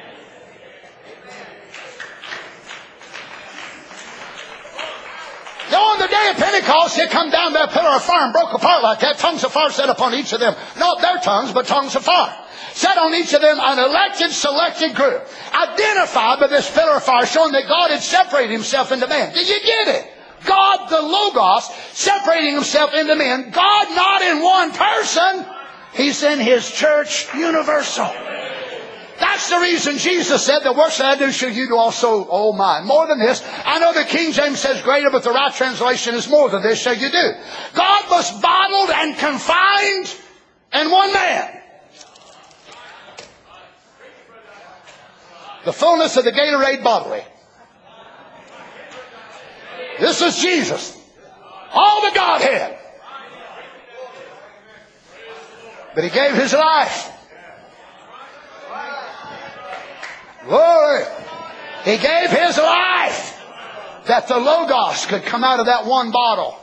Now on the day of Pentecost, it come down that pillar of fire and broke apart like that. Tongues of fire set upon each of them. Not their tongues, but tongues of fire. Set on each of them an elected, selected group. Identified by this pillar of fire, showing that God had separated Himself into man. Did you get it? God, the Logos, separating Himself into men. God not in one person. He's in His church universal. That's the reason Jesus said, the works that I do shall you do also, oh my. More than this, I know the King James says greater, but the right translation is more than this shall you do. God was bottled and confined in one man. The fullness of the Gatorade bodily. This is Jesus. All the Godhead. But He gave His life. Glory. He gave His life that the Logos could come out of that one bottle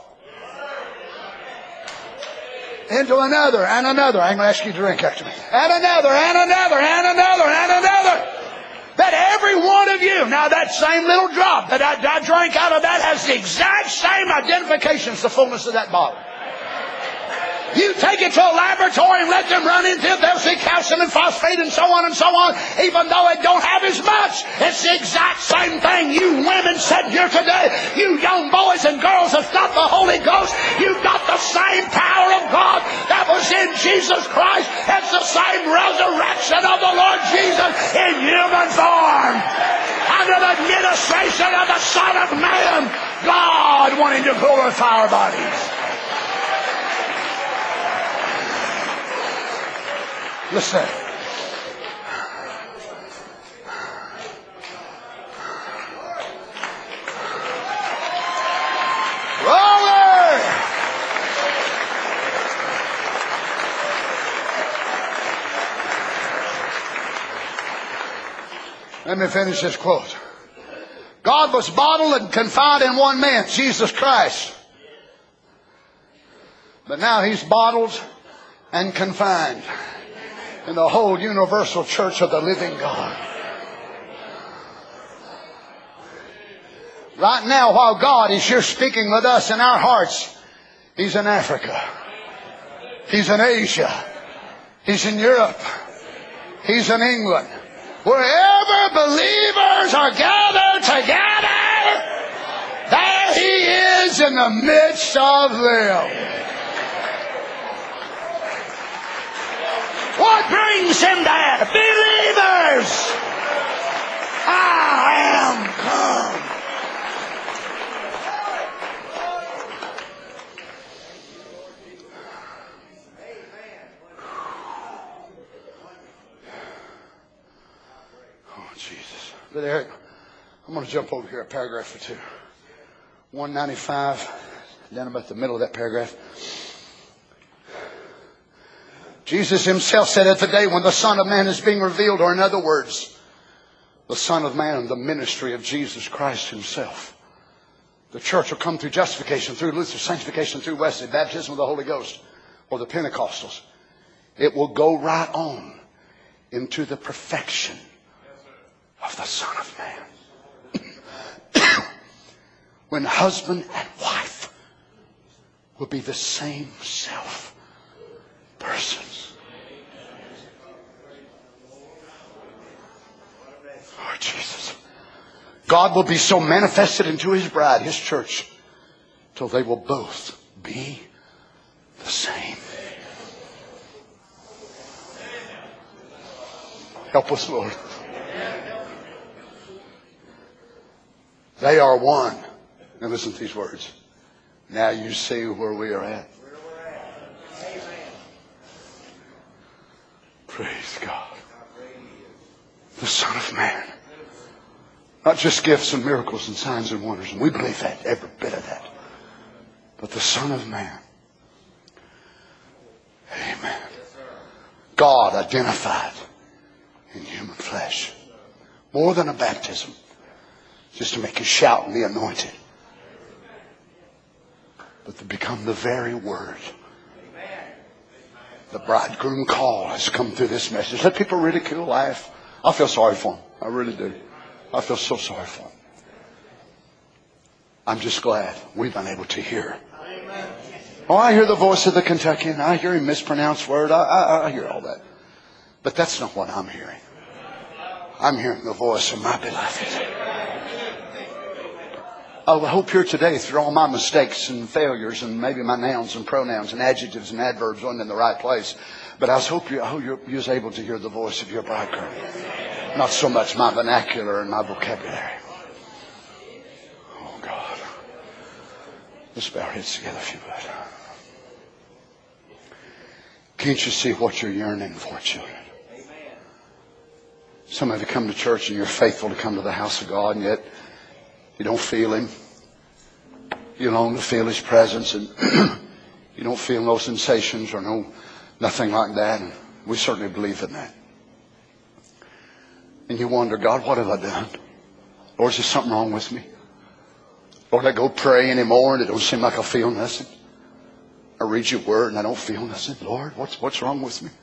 into another and another. I'm going to ask you to drink after me. And another and another and another and another. That every one of you, now that same little drop that I, I drank out of that has the exact same identification as the fullness of that bottle. You take it to a laboratory and let them run into it. They'll see calcium and phosphate and so on and so on. Even though it don't have as much, it's the exact same thing. You women sitting here today, you young boys and girls have got the Holy Ghost. You've got the same power of God that was in Jesus Christ. It's the same resurrection of the Lord Jesus in human form. Under the administration of the Son of Man, God wanting to glorify our bodies. Listen. Glory! Let me finish this quote. God was bottled and confined in one man, Jesus Christ. But now He's bottled and confined in the whole universal church of the living God. Right now, while God is here speaking with us in our hearts, He's in Africa. He's in Asia. He's in Europe. He's in England. Wherever believers are gathered together, there He is in the midst of them. What brings Him there? Believers! I am come. Oh, Jesus. Brother Eric, I'm going to jump over here a paragraph or two. one ninety-five, down about the middle of that paragraph. Jesus Himself said at the day when the Son of Man is being revealed, or in other words, the Son of Man, the ministry of Jesus Christ Himself. The church will come through justification, through Luther, sanctification, through Wesley, baptism of the Holy Ghost, or the Pentecostals. It will go right on into the perfection of the Son of Man. when husband and wife will be the same self persons. Oh, Jesus. God will be so manifested into His bride, His church, till they will both be the same. Help us, Lord. They are one. Now listen to these words. Now you see where we are at. Praise God. The Son of Man. Not just gifts and miracles and signs and wonders. And we believe that, every bit of that. But the Son of Man. Amen. God identified in human flesh. More than a baptism. Just to make you shout and be anointed. But to become the very Word. The bridegroom call has come through this message. Let people ridicule, laugh. I feel sorry for them. I really do. I feel so sorry for them. I'm just glad we've been able to hear. Oh, I hear the voice of the Kentuckian. I hear him mispronounce word. I, I, I hear all that. But that's not what I'm hearing. I'm hearing the voice of my beloved. I hope here today, through all my mistakes and failures and maybe my nouns and pronouns and adjectives and adverbs weren't in the right place, but I hope you, I hope you was able to hear the voice of your bridegroom. Not so much my vernacular and my vocabulary. Oh, God. Let's bow our heads together if you would. Can't you see what you're yearning for, children? Some of you come to church and you're faithful to come to the house of God, and yet you don't feel Him. You long to feel His presence, and you don't feel no sensations or no nothing like that. And we certainly believe in that. And you wonder, God, what have I done? Lord, is there something wrong with me? Lord, I go pray anymore and it don't seem like I feel nothing. I read your word and I don't feel nothing. Lord, what's what's wrong with me?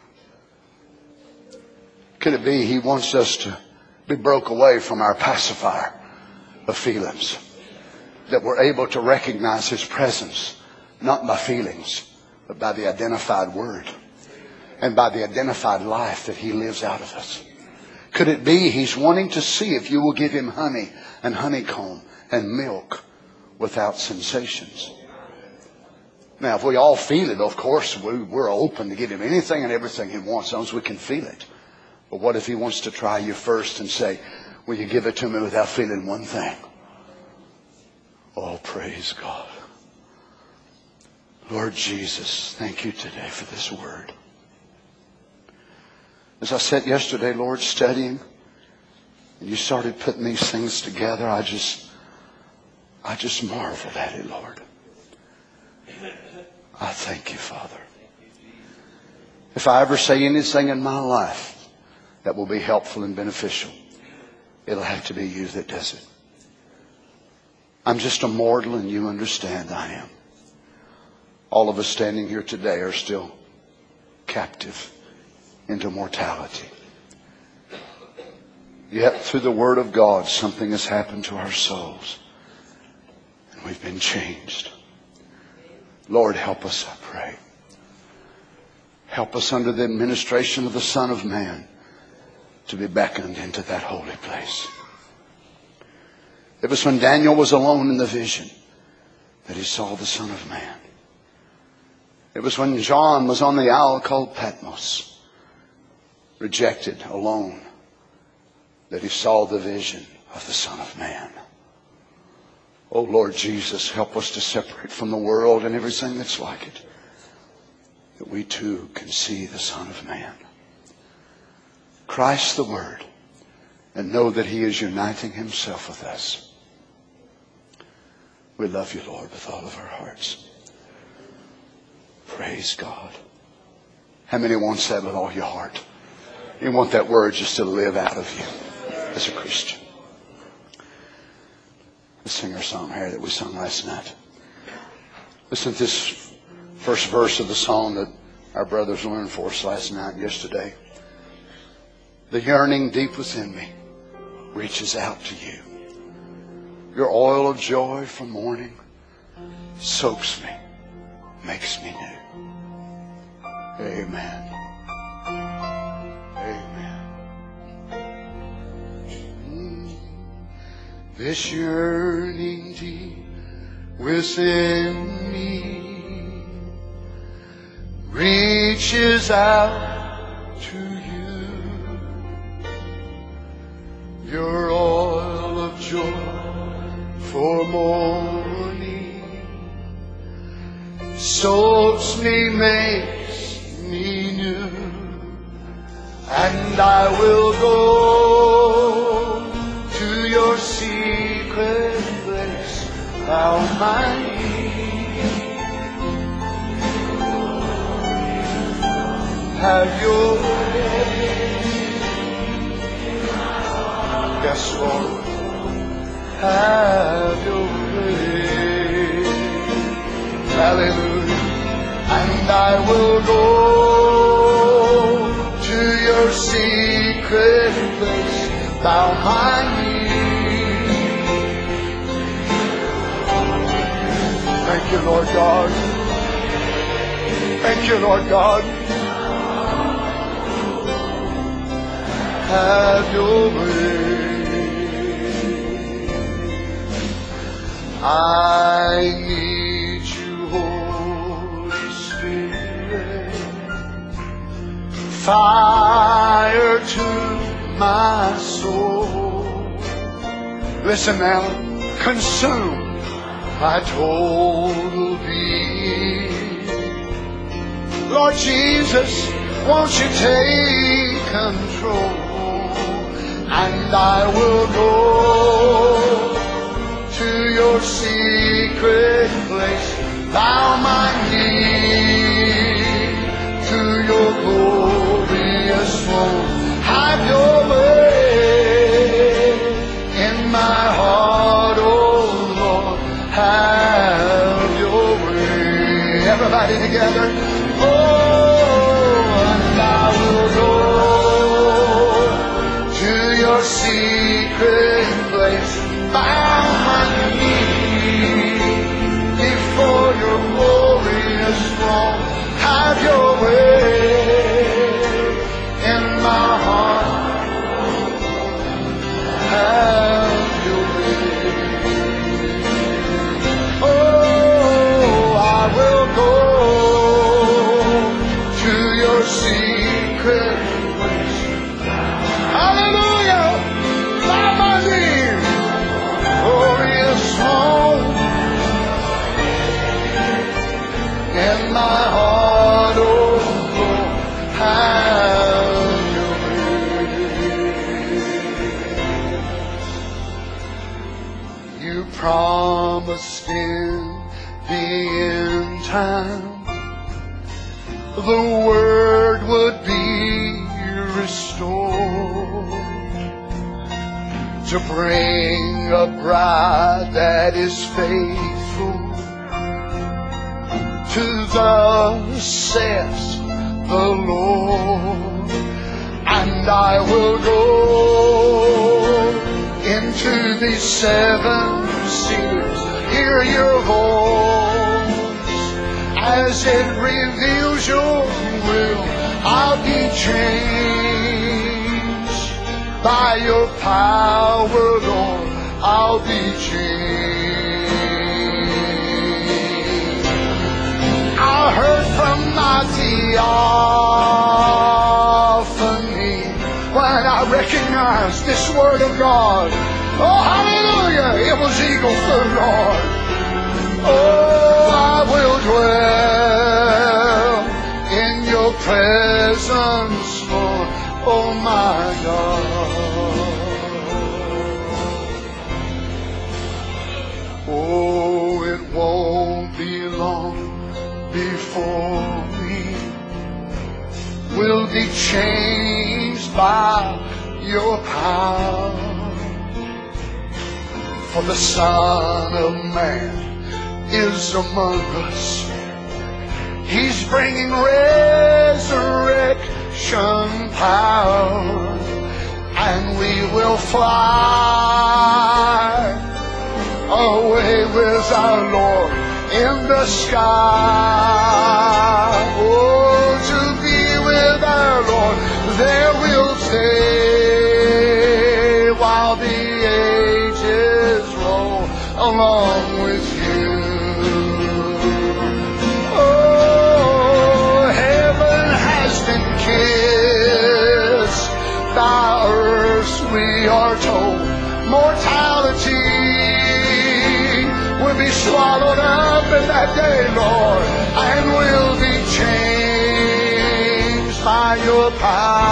Could it be He wants us to be broke away from our pacifier of feelings? That we're able to recognize His presence, not by feelings, but by the identified word. And by the identified life that He lives out of us. Could it be He's wanting to see if you will give Him honey and honeycomb and milk without sensations? Now, if we all feel it, of course, we, we're open to give Him anything and everything He wants, as long as we can feel it. But what if He wants to try you first and say, will you give it to me without feeling one thing? Oh, praise God. Lord Jesus, thank you today for this word. As I sat yesterday, Lord, studying, and you started putting these things together, I just, I just marveled at it, Lord. I thank you, Father. If I ever say anything in my life that will be helpful and beneficial, it'll have to be you that does it. I'm just a mortal, and you understand I am. All of us standing here today are still captive into mortality. Yet through the Word of God, something has happened to our souls. And we've been changed. Lord, help us, I pray. Help us under the administration of the Son of Man to be beckoned into that holy place. It was when Daniel was alone in the vision that he saw the Son of Man. It was when John was on the isle called Patmos, rejected, alone, that he saw the vision of the Son of Man. Oh, Lord Jesus, help us to separate from the world and everything that's like it, that we too can see the Son of Man, Christ the Word, and know that He is uniting Himself with us. We love you, Lord, with all of our hearts. Praise God. How many wants that with all your heart? You want that word just to live out of you as a Christian. Let's sing our song here that we sung last night. Listen to this first verse of the song that our brothers learned for us last night and yesterday. The yearning deep within me reaches out to you. Your oil of joy from morning soaks me, makes me new. Amen. Amen. Mm. This yearning deep within me reaches out to you. Your oil of joy for morning soaks me, makes me new, and I will go to your secret place, bow my knee, have your way. Yes, Lord. Have your way. Hallelujah. And I will go to your secret place, bow my knee. Thank you, Lord God. Thank you, Lord God. Have your way. I need you, Holy Spirit. Fire to my soul. Listen now. Consume my total being. Lord Jesus, won't you take control? And I will go to your secret place, bow my knee to your glorious throne. Have your way in my heart, oh Lord. Have your way. Everybody together. Oh, and I will go to your secret place, bow my knee before your glorious throne. Have your way in my heart. Have your way. Oh, I will go to your secret place. Hallelujah! Bow my knee. Glorious home in my heart, oh Lord, have your way. You promised in the end time the word would be restored, to bring a bride that is faithful to thus says the Lord. And I will go into these seven seals, hear your voice as it reveals your will. I'll be changed by your power, Lord. I'll be changed. I heard from my theophany when I recognized this word of God. Oh, hallelujah! It was eagle food, Lord. Oh, I will dwell in your presence, Lord. Oh, my God. Oh, it won't be long before we will be changed by your power. For the Son of Man is among us. He's bringing resurrection power, and we will fly our Lord in the sky. Oh, to be with our Lord, there we'll stay while the ages roll along with you. Oh, heaven has been kissed by earth, we are told. Mortality will be swallowed up in that day, Lord, and will be changed by your power.